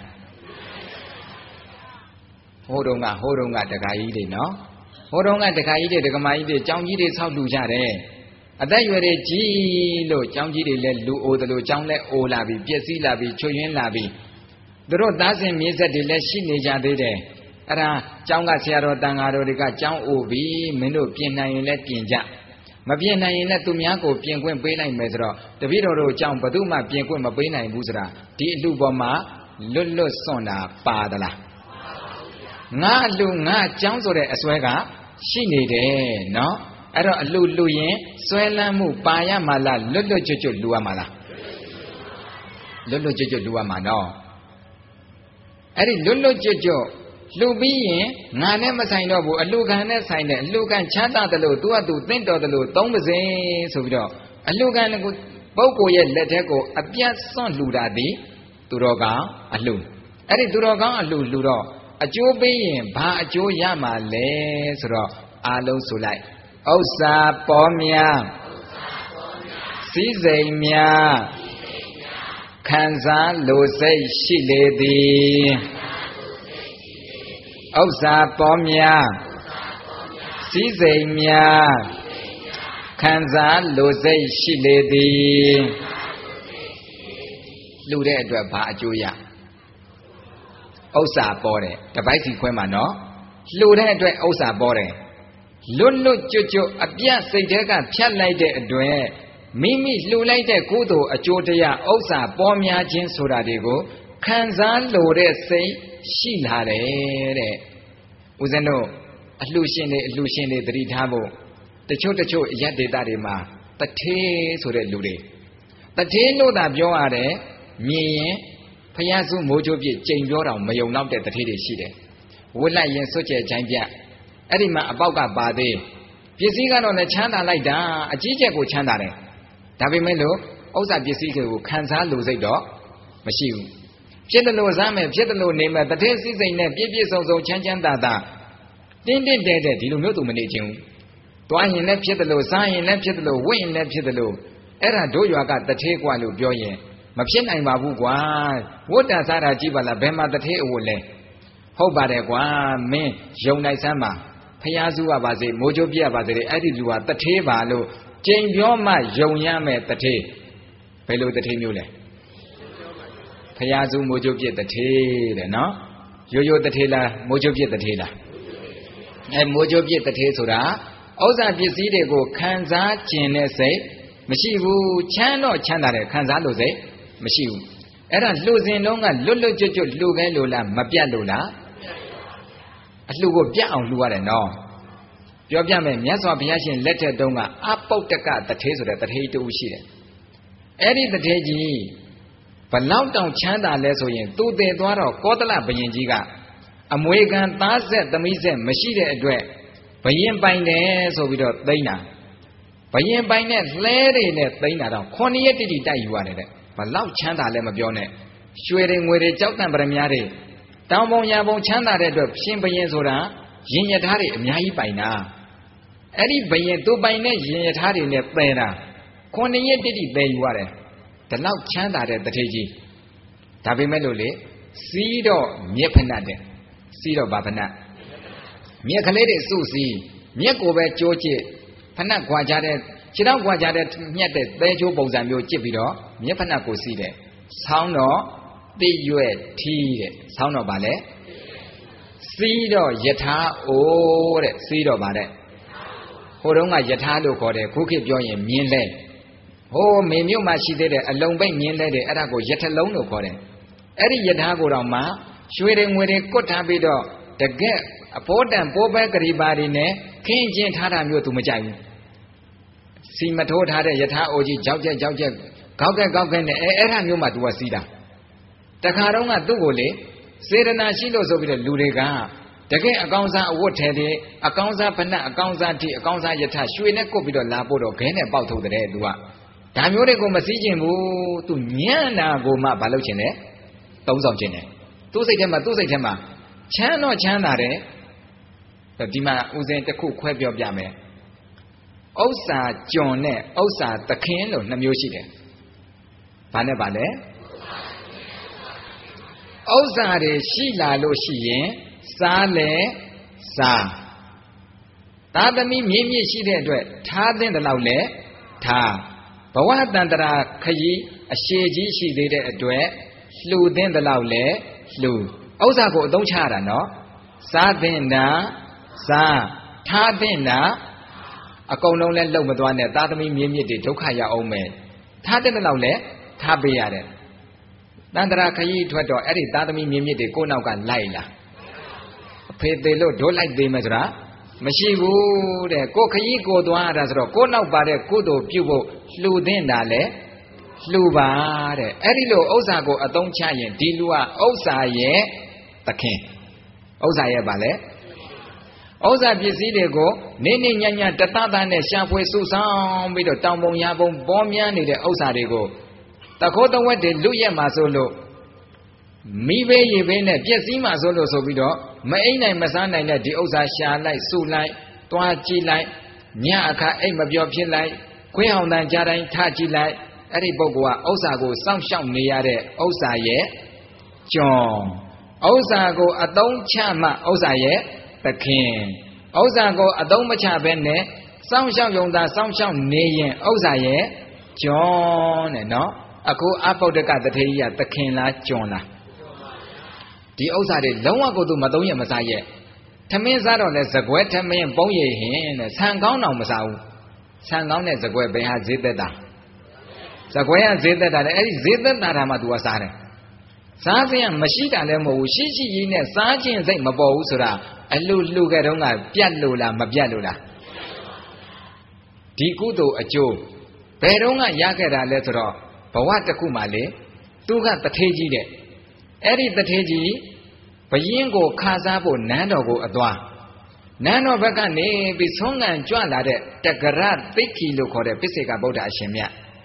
ဟိုတုန်းကဟိုတုန်းကတခါကြီးတွေနော်ဟိုတုန်းကတခါကြီးတွေဒကမာကြီးတွေကျောင်းကြီးတွေဆောက်လှူကြတယ်အသက်ရွယ်တွေကြီးလို့ကျောင်းကြီးတွေလည်းလူအိုတယ်လို့ကျောင်းလည်းအိုလာပြီပျက်စီးလာပြီချွတ်ယွင်းလာပြီသူတို့သားစဉ်မြေဆက်တွေလည်းရှိနေကြသေးတယ်အဲ့ဒါကျောင်းကဆရာတော်တန်ဃာတော်တွေကကျောင်းအိုပြီမင်းတို့ပြင်နိုင်ရင်လည်းပြင်ကြမပြင်နိုင်ရင်လည်းသူများကိုပြင်ခွင့်ပေးလိုက်မယ်ဆိုတော့တပည့်တော်တို့ကျောင်းဘယ်သူမှပြင်ခွင့်မပေးနိုင်ဘူးဆိုတာဒီအလှပေါ်မှာလွတ်လွတ်စွန့်တာပါသလားငါအလှငါကျောင်းဆိုတဲ့အစွဲကရှိနေတယ်နော်အဲ့တော့အလှလှရင်စွဲလန်းမှုပါရမှာလားလွတ်လွတ်ကျွတ်ကျွတ်လှူရမှာလားလွတ်လွတ်ကျွတ်ကျွတ်လှူရမှာနော်အဲ့ဒီလွတ်လွတ်ကျွတ်ကျွတ်လှူပြီးရင်ငါနဲ့မဆိုင်တော့ဘူးအလှခံနဲ့ဆိုင်တယ်အလှခံချမ်းသာတယ်လို့သူကသူသင့်တော်တယ်လို့သုံးပါစေဆိုပြီးတော့အလှခံကိုပုဂ္ဂိုလ်ရဲ့လက်ထက်ကိုအပြတ်စွန့်လှူတာဒီသူတော်ကောင်းအလှအဲ့ဒီသူတော်ကောင်းအလှလှူတော့အကျိုးပေးရင်ဘာအကျိုးရမှာလဲဆိုတော့အားလုံးဆိုလိုက်ဥစ္စာပေါ်များစည်းစိမ်များခံစားလိုစိတ်ရှိလေသည်ဥစ္စာပေါ်များစည်းစိမ်များခံစားလိုစိတ်ရှိလေသည်လှူတဲ့အတွက်ဘာအကျိုးရဥစ္စာပေါ်တယ်တပိုက်စီခွဲမှာနော်လှူတဲ့အတွက်ဥစ္စာပေါ်တယ်လွတ်လွတ်ကျွတ်ကျွတ်အပြတ်စိတ်ထဲကဖြတ်လိုက်တဲ့အတွက်မိမိလှူလိုက်တဲ့ကုသိုလ်အကျိုးတရားဥစ္စာပေါ်များခြင်းဆိုတာတွေကိုခံစားလိုတဲ့စိတ်ရှိလာတယ်တဲ့ဦးဇင်းတို့အလှရှင်တွေအလှရှင်တွေသတိထားဖို့တချို့တချို့ရက်ဒေတာတွေမှာတထေးဆိုတဲ့လူတွေတထေးလို့သာပြောရတယ်မြင်ရင်ဖျားစုမိုးချိုးပြည့်ကြိမ်ပြောတော်မယုံတော့တဲ့တထေးတွေရှိတယ်ဝတ်လိုက်ရင်စွတ်ကျဲချိုင်းပြအဲ့ဒီမှာအပေါက်ကပါသေးပစ္စည်းကတော့လည်းချမ်းသာလိုက်တာအကြီးကျယ်ကိုချမ်းသာတယ်ဒါပေမဲ့လို့ဥစ္စာပစ္စည်းတွေကိုခံစားလို့စိတ်တော့မမရှိဘူးဖြစ်တယ်လို့စားမယ်ဖြစ်တယ်လို့နေမယ်တထဲစိစိမ်နဲ့ပြည့်ပြည့်စုံစုံချမ်းချမ်းသာသာတင်းတင်းတဲတဲဒီလိုမျိုးသူမနေခြင်းဘူးတွားရင်လည်းဖြစ်တယ်လို့စားရင်လည်းဖြစ်တယ်လို့ဝင့်ရင်လည်းဖြစ်တယ်လို့အဲ့ဒါတို့ရွာကတထဲกว่าလို့ပြောရင်မဖြစ်နိုင်ပါဘူးကွာဝတ်တာစားတာကြည့်ပါလားဘယ်မှာတထဲအဝတ်လဲဟုတ်ပါတယ်ကွာမင်းယုံနိုင်စမ်းပါဖျားစုရပါစေမိုးချိုးပြရပါစေအဲ့ဒီလူကတထဲပါလို့ကြိမ်ပြောမှယုံရမယ်တထဲဘယ်လိုတထဲမျိုးလဲဖျားစုမိုးချိုးပြတထဲတဲ့နော်ရိုးရိုးတထဲလားမိုးချိုးပြတထဲလားအဲမိုးချိုးပြတထဲဆိုတာဥစ္စာပစ္စည်းတွေကိုခံစားခြင်းတဲ့စိတ်မရှိဘူးချမ်းတော့ချမ်းသာတယ်ခံစားလို့စိတ်မရှိဘူးအဲ့ဒါလှူစင်တော့ကလွတ်လွတ်ကျွတ်ကျွတ်လှူခဲလို့လားမပြတ်လို့လားအလှူကိုပြတ်အောင်လှူရတယ်နော်ပြောပြမယ်မြတ်စွာဘုရားရှင်လက်ထက်တုန်းကအပုတ္တကတထေးဆိုတဲ့တထေးတူရှိတယ်အဲ့ဒီတထေးကြီးဘလောက်တောင်ချမ်းသာလဲဆိုရင်သူတည်သွားတော့ကောသလဘုရင်ကြီးကအမွေခံသားဆက်သမီးဆက်မရှိတဲ့အတွက်ဘုရင်ပိုင်တယ်ဆိုပြီးတော့သိမ့်တာဘုရင်ပိုင်နဲ့လှဲတွေနဲ့သိမ့်တာတော့ခုနှစ်ရက်တိတိတိုက်ယူရတယ်တဲ့ဘလောက်ချမ်းသာလဲမပြောနဲ့ရွှေတွေငွေတွေကြောက်တံပရမများတွေတောင်ပုံရပုံချမ်းသာတဲ့အတွက်ရှင်ဘုရင်ဆိုတာရင်ရထားတွေအများကြီးပိုင်တာအဲ့ဒီဘုရင်သူပိုင်တဲ့ရင်ရထားတွေနဲ့ပယ်တာခုနှစ်ရက်တိတိပယ်ယူရတယ်ဒီလောက်ချမ်းသာတဲ့တထေးကြီးဒါပေမဲ့လို့လေစီးတော့မြက်ဖဏတ်တဲ့စီးတော့ဘာဖဏတ်မြက်ကလေးတွေစုစည်းမြက်ကိုပဲကြိုးကြည့်ဖဏတ်ခွာကြတဲ့ခြေထောက်ခွာကြတဲ့မြက်တဲ့သဲချိုးပုံစံမျိုးကြည့်ပြီးတော့မြက်ဖဏတ်ကိုစီးတယ်ဆောင်းတော့တိရွက်ထီးတဲ့ဆောင်းတော့ဗာလဲစီးတော့ယထာအိုးတဲ့စီးတော့ဗာတဲ့ဟိုတုန်းကယထာလို့ခေါ်တယ်ခုခေတ်ပြောရင်မြင်းလဲဟိုးမေမြို့မှာရှိသေးတယ်အလုံပိတ်မြင်းလဲတယ်အဲ့ဒါကိုယထလုံးလို့ခေါ်တယ်အဲ့ဒီယထာကိုတော့မှရွှေတွေငွေတွေကွတ်ထားပြီးတော့တကက်အဖိုးတန်ပိုးပဲကရိပါတွေနဲ့ခင်းကျင်းထားတာမျိုးသူမကြိုက်ဘူးစီမထိုးထားတဲ့ယထာအိုကြီးကြောက်ကြက်ကြောက်ကြက်ကောက်ကက်ကောက်ကက်နဲ့အဲအဲ့ဒါမျိုးမှသူကစီးတာတခါတော့ကသူ့ကိုလေစေရနာရှိလို့ဆိုပြီးတော့လူတွေကတကယ်အကောင်းစားအဝတ်ထဲတွေအကောင်းစားဖဏအကောင်းစားတိအကောင်းစားယထာရွှေနဲ့ကုတ်ပြီးတော့လာပို့တော့ခဲနဲ့ပေါက်ထုတ်တဲ့သူကဒါမျိုးတွေကိုမစည်းကျင်ဘူးသူညံ့တာကိုမှမလုပ်ချင်နဲ့သုံးဆောင်ချင်တယ်သူ့စိတ်ထဲမှာသူ့စိတ်ထဲမှာချမ်းတော့ချမ်းသာတယ်ဒီမှာဦးစင်တစ်ခုခွဲပြောပြမယ်ဥစ္စာကျွန်နဲ့ဥစ္စာသခင်လို့နှစ်မျိုးရှိတယ်ဘာနဲ့ပါလဲဥစ္စာတွေရှိလာလို့ရှိရင်စားလေစားသာသမီမြင့်မြင့်ရှိတဲ့အတွက်ထားတဲ့တလောက်လဲထားဘဝတန်တရာခရီးအရှိကြီးရှိသေးတဲ့အတွက်လှူတဲ့တလောက်လဲလှူဥစ္စာကိုအသုံးချရတာနော်စားတဲ့နာစားထားတဲ့နာအကုန်လုံးလဲလုံမသွားနဲ့သာသမီမြင့်မြင့်တွေဒုက္ခရအောင်မယ်ထားတဲ့တလောက်လဲထားပေးရတယ်တန်တရာခရီးထွက်တော့အဲ့ဒီသာသမီမြင့်မြင့်တွေကိုနောက်ကလိုက်လာအဖေသေးလို့ဒိုးလိုက်သေးမယ်ဆိုတာမရှိဘူးတဲ့ကိုခရီးကိုသွားရတာဆိုတော့ကိုနောက်ပါတဲ့ကုသိုလ်ပြုဖို့လှူသင့်တာလေလှူပါတဲ့အဲ့ဒီလိုဥစ္စာကိုအသုံးချရင်ဒီလူကဥစ္စာရဲ့သခင်ဥစ္စာရဲ့ပါလေဥစ္စာပစ္စည်းတွေကိုနေနေညံ့ညံ့တသသနဲ့ရှာဖွေစုဆောင်ပြီးတော့တောင်ပုံရပုံပေါ်များနေတဲ့ဥစ္စာတွေကိုတခိုးတဝက်တွေလွတ်ရက်မှာဆိုလို့မိဘေးရေဘေးနဲ့ပြည့်စည်မှာဆိုလို့ဆိုပြီးတော့မအိမ်နိုင်မစားနိုင်တဲ့ဒီဥစ္စာရှာလိုက်စုလိုက်တွားကြည့်လိုက်ညအခါအိမ်မပြောဖြစ်လိုက်ခွေးဟောင်တန်ကြားတိုင်းထကြည့်လိုက်အဲ့ဒီပုဂ္ဂိုလ်ကဥစ္စာကိုစောင့်ရှောက်နေရတဲ့ဥစ္စာရဲ့ကျွန်ဥစ္စာကိုအသုံးချမှဥစ္စာရဲ့သခင်ဥစ္စာကိုအသုံးမချဘဲနဲ့စောင့်ရှောက်ယုံသာစောင့်ရှောက်နေရင်ဥစ္စာရဲ့ကျွန်တဲ့နော်အခုအပုဒ္ဒကတထေကြီးကသခင်လားကျွန်လားဒီဥစ္စာတွေလုံးဝကိုသူမသုံးရမစားရဲ့ထမင်းစားတော့လဲဇကွဲထမင်းပုံးရည်ဟင်တဲ့ဆန်ကောင်းတော့မစားဘူးဆန်ကောင်းတဲ့ဇကွဲဘယ်ဟာဈေးသက်တာဇကွဲကဈေးသက်တာလေအဲ့ဒီဈေးသက်တာတာမှသူကစားတယ်စားစရာမရှိတာလည်းမဟုတ်ဘူးရှိရှိကြီးနဲ့စားခြင်းစိတ်မပေါ်ဘူးဆိုတာအလှလှခဲ့တော့ကပြတ်လို့လားမပြတ်လို့လားဒီကုသိုလ်အကျိုးဘယ်တော့ကရခဲ့တာလဲဆိုတော့ဘဝတစ်ခုမှလေသူကတထေးကြီးတဲ့အဲ့ဒီတထေးကြီးဘယင်းကိုခါစားဖို့နန်းတော်ကိုအသွားနန်းတော်ဘက်ကနေပြီးဆုံးငံကြွလာတဲ့တက္ကရသိက္ခီလို့ခေါ်တဲ့ပိစိကဗုဒ္ဓအရှင်မြတ်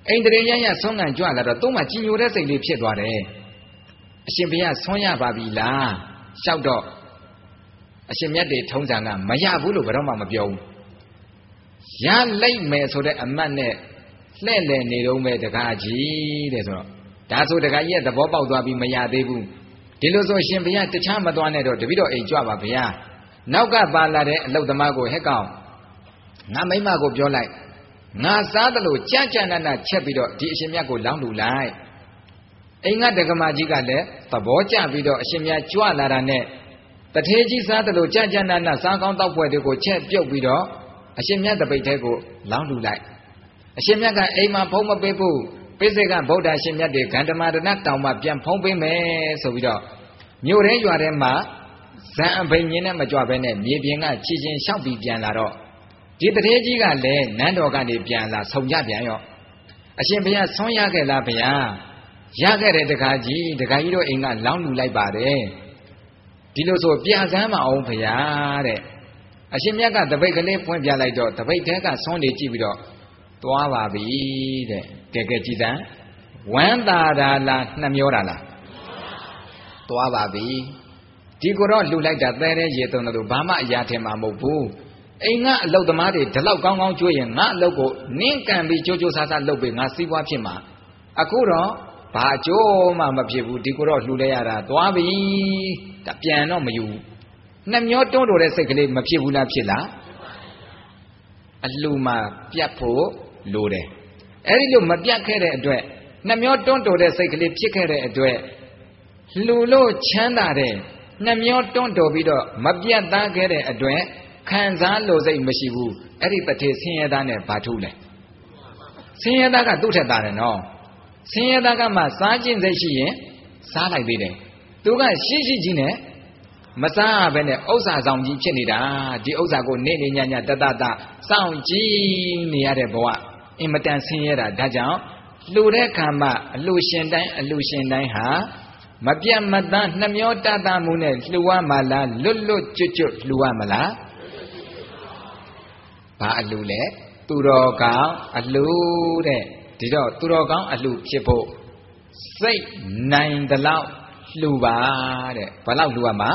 အိန္ဒြေရရဆုံးငံကြွလာတော့သူ့မှာကြီးညိုတဲ့စိတ်လေးဖြစ်သွားတယ်အရှင်ဘုရားဆွမ်းရပါပြီလားလျှောက်တော့အရှင်မြတ်တွေထုံးစံကမရဘူးလို့ဘယ်တော့မှမပြောဘူးရလိုက်မယ်ဆိုတဲ့အမတ်နဲ့လှဲ့လေနေတော့မဲ့တကားကြီးတဲ့ဆိုတော့ဒါဆိုတကားကြီးရဲ့သဘောပေါက်သွားပြီးမရသေးဘူးဒီလိုဆိုရှင်ဘုရားတခြားမသွားနဲ့တော့တပိတော့အိမ်ကြွပါဗျာနောက်ကပါလာတဲ့အလုတ်သမားကိုဟဲ့ကောင်ငါမိမကိုပြောလိုက်ငါစားတယ်လို့ကြကြနနချက်ပြီးတော့ဒီအရှင်မြတ်ကိုလောင်းလူလိုက်အိမ်ကတက္ကမကြီးကလည်းသဘောကျပြီးတော့အရှင်မြတ်ကြွလာတာနဲ့တထေးကြီးစားတယ်လို့ကြကြနနစားကောင်းတောက်ပွဲတွေကိုချက်ပြုတ်ပြီးတော့အရှင်မြတ်တပိတ်ထဲကိုလောင်းလူလိုက်အရှင်မြတ်ကအိမ်မှာဖုံးမပေးဘူးပိစိကဗုဒ္ဓရှင်မြတ်တွေဂန္ဓမာရဏတောင်မှပြန်ဖုံးပေးမယ်ဆိုပြီးတော့မြို့ထဲရွာထဲမှာဇံအဘိညာဉ်နဲ့မကြွဘဲနဲ့မြေပြင်ကချီချင်းလျှောက်ပြီးပြန်လာတော့ဒီတထေးကြီးကလည်းနန်းတော်ကနေပြန်လာဆုံကြပြန်ရောအရှင်ဘုရားဆွမ်းရခဲ့လားဗျာရခဲ့တဲ့တခါကြီးတခါကြီးတို့အိမ်ကလောင်းလူလိုက်ပါတယ်ဒီလိုဆိုပြဆန်းမအောင်ဗျာတဲ့အရှင်မြတ်ကတပိတ်ကလေးဖွင့်ပြလိုက်တော့တပိတ်ထဲကဆွမ်းနေကြည့်ပြီးတော့သွားပါပြီတဲ့ကဲကဲကြည်တန်းဝမ်းသာတာလားနှမျောတာလားသွားပါပြီဒီကိုတော့လှူလိုက်တာသဲတဲ့ရေသွန်းတယ်လို့ဘာမှအရာထင်မှာမဟုတ်ဘူးအိမ်ကအလုတ်သမားတွေဒီလောက်ကောင်းကောင်းကျွေးရင်ငါအလုတ်ကိုနင်းကန်ပြီးကြိုးကြိုးဆားဆားလုပ်ပြီးငါစီးပွားဖြစ်မှာအခုတော့ဘာကြိုးမှမဖြစ်ဘူးဒီကိုတော့လှူလိုက်ရတာသွားပြီဒါပြန်တော့မယူနှမျောတွန်းတော်တဲ့စိတ်ကလေးမဖြစ်ဘူးလားဖြစ်လားအလှူမှာပြတ်ဖို့လိုတယ်အဲ့ဒီလိုမပြတ်ခဲ့တဲ့အတွက်နှမျောတွန်းတော်တဲ့စိတ်ကလေးဖြစ်ခဲ့တဲ့အတွက်လှူလို့ချမ်းသာတဲ့နှမျောတွန်းတော်ပြီးတော့မပြတ်သားခဲ့တဲ့အတွက်ခံစားလို့စိတ်မရှိဘူးအဲ့ဒီတထေဆင်းရဲသားနဲ့ဘာထုလဲဆင်းရဲသားကသူ့ထက်သားတယ်နော်ဆင်းရဲသားကမှစားခြင်းစိတ်ရှိရင်စားလိုက်သေးတယ်သူကရှိရှိကြီးနဲ့မစားဘဲနဲ့ဥစ္စာဆောင်ကြီးဖြစ်နေတာဒီဥစ္စာကိုနေနေညညတတတစောင့်ကြည့်နေရတဲ့ဘဝအင်မတန်ဆင်းရဲတာဒါကြောင့်လှူတဲ့ခံမှအလှရှင်တိုင်းအလှရှင်တိုင်းဟာမပြတ်မသားနှမျောတတမှုနဲ့လှူရမှာလားလွတ်လွတ်ကျွတ်ကျွတ်လှူရမလားဘာအလှလဲသူတော်ကောင်းအလှတဲ့ဒီတော့သူတော်ကောင်းအလှဖြစ်ဖို့စိတ်နိုင်သလောက်လှူပါတဲ့ဘယ်လောက်လှူရမှာ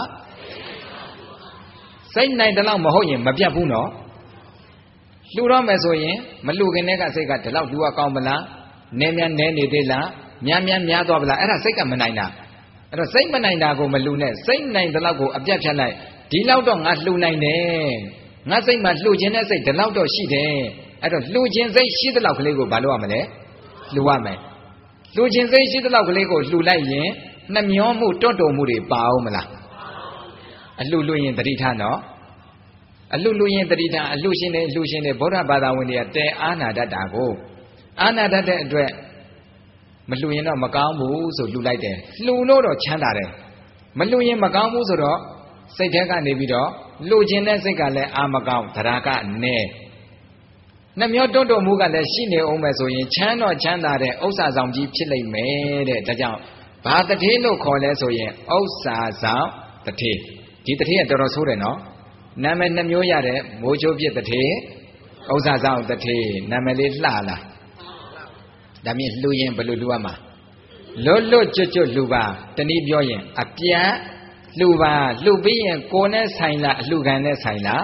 စိတ်နိုင်သလောက်မဟုတ်ရင်မပြတ်ဘူးနော်လှူတော့မယ်ဆိုရင်မလှူခင်တည်းကစိတ်ကဒီလောက်လှူရကောင်းမလားနည်းများနည်းနေသေးလားများများများသွားပလားအဲ့ဒါစိတ်ကမနိုင်တာအဲ့တော့စိတ်မနိုင်တာကိုမလှူနဲ့စိတ်နိုင်သလောက်ကိုအပြတ်ဖြတ်လိုက်ဒီလောက်တော့ငါလှူနိုင်တယ်ငါစိတ်မှာလှူခြင်းတဲ့စိတ်ဒီလောက်တော့ရှိတယ်အဲ့တော့လှူခြင်းစိတ်ရှိသလောက်ကလေးကိုဘာလို့ရမလဲလှူရမယ်လှူခြင်းစိတ်ရှိသလောက်ကလေးကိုလှူလိုက်ရင်နှမျောမှုတွန့်တုံမှုတွေပါအောင်မလားအလှလှရင်တတိထားနော်အလှလှရင်တတိထားအလှရှင်တွေအလှရှင်တွေဗုဒ္ဓဘာသာဝင်တွေကတဲအာနာတတ်တာကိုအာနာတတ်တဲ့အတွက်မလှရင်တော့မကောင်းဘူးဆိုလှလိုက်တယ်လှလို့တော့ချမ်းသာတယ်မလှရင်မကောင်းဘူးဆိုတော့စိတ်ထဲကနေပြီးတော့လှခြင်းတဲ့စိတ်ကလည်းအာမကောင်းသရာကနဲ့နှမျောတွန့်တုံမှုကလည်းရှိနေအောင်မယ်ဆိုရင်ချမ်းတော့ချမ်းသာတဲ့ဥစ္စာဆောင်ကြီးဖြစ်လိမ့်မယ်တဲ့ဒါကြောင့်ဘာတထေးလို့ခေါ်လဲဆိုရင်ဥစ္စာဆောင်တထေးဒီတထေးကတော်တော်ဆိုးတယ်နော်နာမည်နှမျိုးရတဲ့မိုးချိုးပြစ်တထေးဥစ္စာဆောင်တထေးနာမည်လေးလှလားဒါမြင်လှူရင်ဘယ်လိုလှူရမှာလွတ်လွတ်ကျွတ်ကျွတ်လှူပါတနည်းပြောရင်အပြတ်လှူပါလှူပြီးရင်ကိုယ်နဲ့ဆိုင်လားအလှူခံနဲ့ဆိုင်လား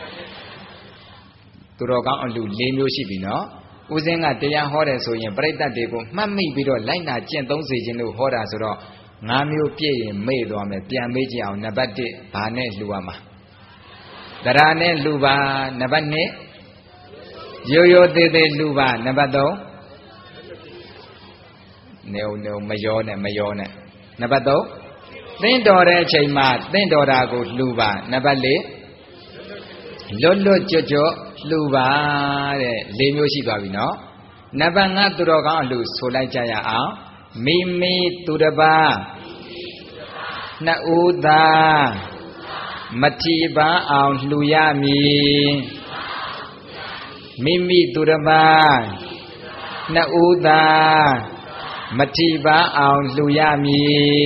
သူတော်ကောင်းအလှူ၄မျိုးရှိပြီနော်ဦးစင်းကတရားဟောတယ်ဆိုရင်ပြိတ္တတွေကိုမှတ်မိပြီးတော့လိုက်နာကျင့်သုံးစေခြင်းလို့ဟောတာဆိုတော့၅မျိုးပြည့်ရင်မေ့သွားမယ်ပြန်မေ့ကြည့်အောင်နံပါတ်၁ဘာနဲ့လှူရမှာတရားနဲ့လှူပါနံပါတ်၂ရိုးရိုးသေးသေးလှူပါနံပါတ်၃နေုံနေုံမယောနဲ့မယောနဲ့နံပါတ်၃သင်တော်တဲ့အချိန်မှာသင်တော်တာကိုလှူပါနံပါတ်၄လွတ်လွတ်ကျွတ်ကျွတ်လှူပါတဲ့၄မျိုးရှိသွားပြီနော်နံပါတ်၅သူတော်ကောင်းအလှူဆိုလိုက်ကြရအောင်မိမိသူတစ်ပါးနှစ်ဦးသာမထီပါအောင်လှူရမည်မိမိသူတစ်ပါးနှစ်ဦးသာမထီပါအောင်လှူရမည်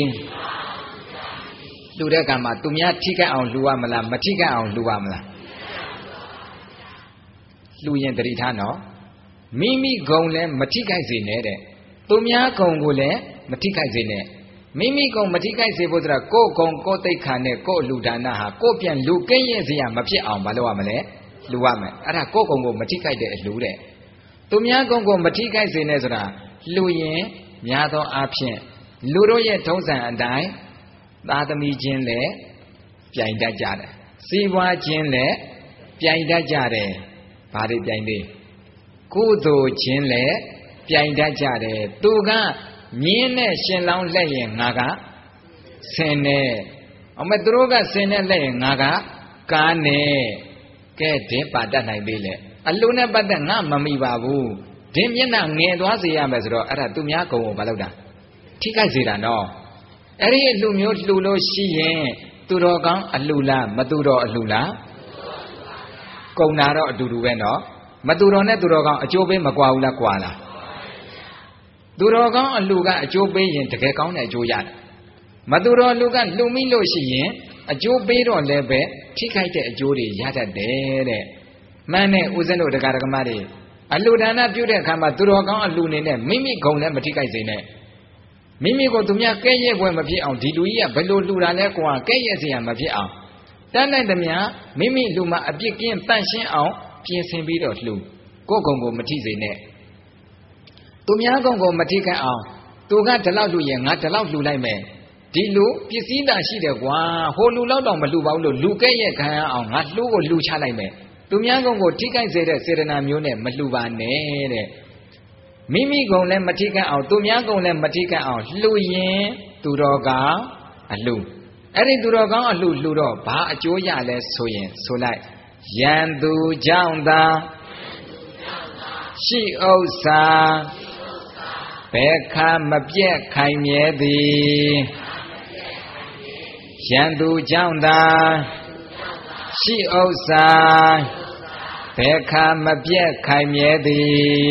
လှူတဲ့ကံမှာသူများထိခိုက်အောင်လှူရမလားမထိခိုက်အောင်လှူရမလားလှူရင်တတိထားနော်မိမိဂုံလည်းမထိခိုက်စေနဲ့တဲ့သူများဂုံကိုလည်းမထိခိုက်စေနဲ့မိမိဂုံမထိခိုက်စေဖို့ဆိုတာကိုယ်ဂုံကိုယ်သိက္ခာနဲ့ကိုယ်လူဒါနဟာကိုယ်ပြန်လူကင်းရဲ့စရာမဖြစ်အောင်မလုပ်ရမလဲလူရမယ်အဲ့ဒါကိုယ်ဂုံကိုမထိခိုက်တဲ့အလူတဲ့သူများဂုံကိုမထိခိုက်စေနဲ့ဆိုတာလူရင်များသောအားဖြင့်လူတို့ရဲ့ထုံးစံအတိုင်းသားသမီးချင်းလည်းပြိုင်တတ်ကြတယ်စီးပွားချင်းလည်းပြိုင်တတ်ကြတယ်ဘာတွေပြိုင်သေးကုသိုလ်ချင်းလည်းပြိုင်တတ်ကြတယ်သူကမြင်းနဲ့ရှင်လောင်းလက်ရင်ငါကဆင်းနဲ့အမေသူတို့ကဆင်းနဲ့လက်ရင်ငါကကားနဲ့ကဲတဲ့ပါတတ်နိုင်သေးလေအလူနဲ့ပတ်သက်ငါမမိပါဘူးဒီမျက်နှာငယ်သွားစေရမယ်ဆိုတော့အဲ့ဒါသူများကုံကိုမလုပ်တာထိခိုက်စေတာနော်အဲ့ဒီအလူမျိုးလှူလို့ရှိရင်သူတော်ကောင်းအလူလားမသူတော်အလူလားကုံတာတော့အတူတူပဲနော်မသူတော်နဲ့သူတော်ကောင်းအကျိုးပေးမကွာဘူးလားကွာလားသူတော်ကောင်းအလူကအကျိုးပေးရင်တကယ်ကောင်းတဲ့အကျိုးရတယ်မသူတော်လူကလှူမိလို့ရှိရင်အကျိုးပေးတော့လည်းပဲထိခိုက်တဲ့အကျိုးတွေရတတ်တယ်တဲ့မှန်တဲ့ဦးဇင်းတို့တရားဓမ္မတွေအလူဒါနပြုတဲ့အခါမှာသူတော်ကောင်းအလူနေနဲ့မိမိဂုံလည်းမထိခိုက်စေနဲ့မိမိကိုသူများကဲ့ရဲ့ပွဲမဖြစ်အောင်ဒီလူကြီးကဘယ်လိုလှူတာလဲကွာကဲ့ရဲ့စရာမဖြစ်အောင်တတ်နိုင်သမျှမိမိလူမှာအပြစ်ကင်းတန့်ရှင်းအောင်ပြင်ဆင်ပြီးတော့လှူကိုယ်ဂုံကိုမထိစေနဲ့သူများဂုံကိုမထိခိုက်အောင်သူကဒီလောက်လှူရင်ငါဒီလောက်လှူလိုက်မယ်ဒီလူပစ္စည်းတာရှိတယ်ကွာဟိုလူလောက်တော့မလှူပါဘူးလို့လူကဲ့ရဲ့ခံရအောင်ငါလှူကိုလှူချလိုက်မယ်သူများဂုံကိုထိခိုက်စေတဲ့စေတနာမျိုးနဲ့မလှူပါနဲ့တဲ့မိမိဂုံလည်းမထိခိုက်အောင်သူများဂုံလည်းမထိခိုက်အောင်လှူရင်သူတော်ကောင်းအလှူအဲ့ဒီသူတော်ကောင်းအလှူလှူတော့ဘာအကျိုးရလဲဆိုရင်ဆိုလိုက်ယံသူကြောင့်သာရှိဥစ္စာဘယ်ခါမပြက်ခိုင်မြဲသည်ယံသူကြောင့်သာရှိဥစ္စာဘယ်ခါမပြက်ခိုင်မြဲသည်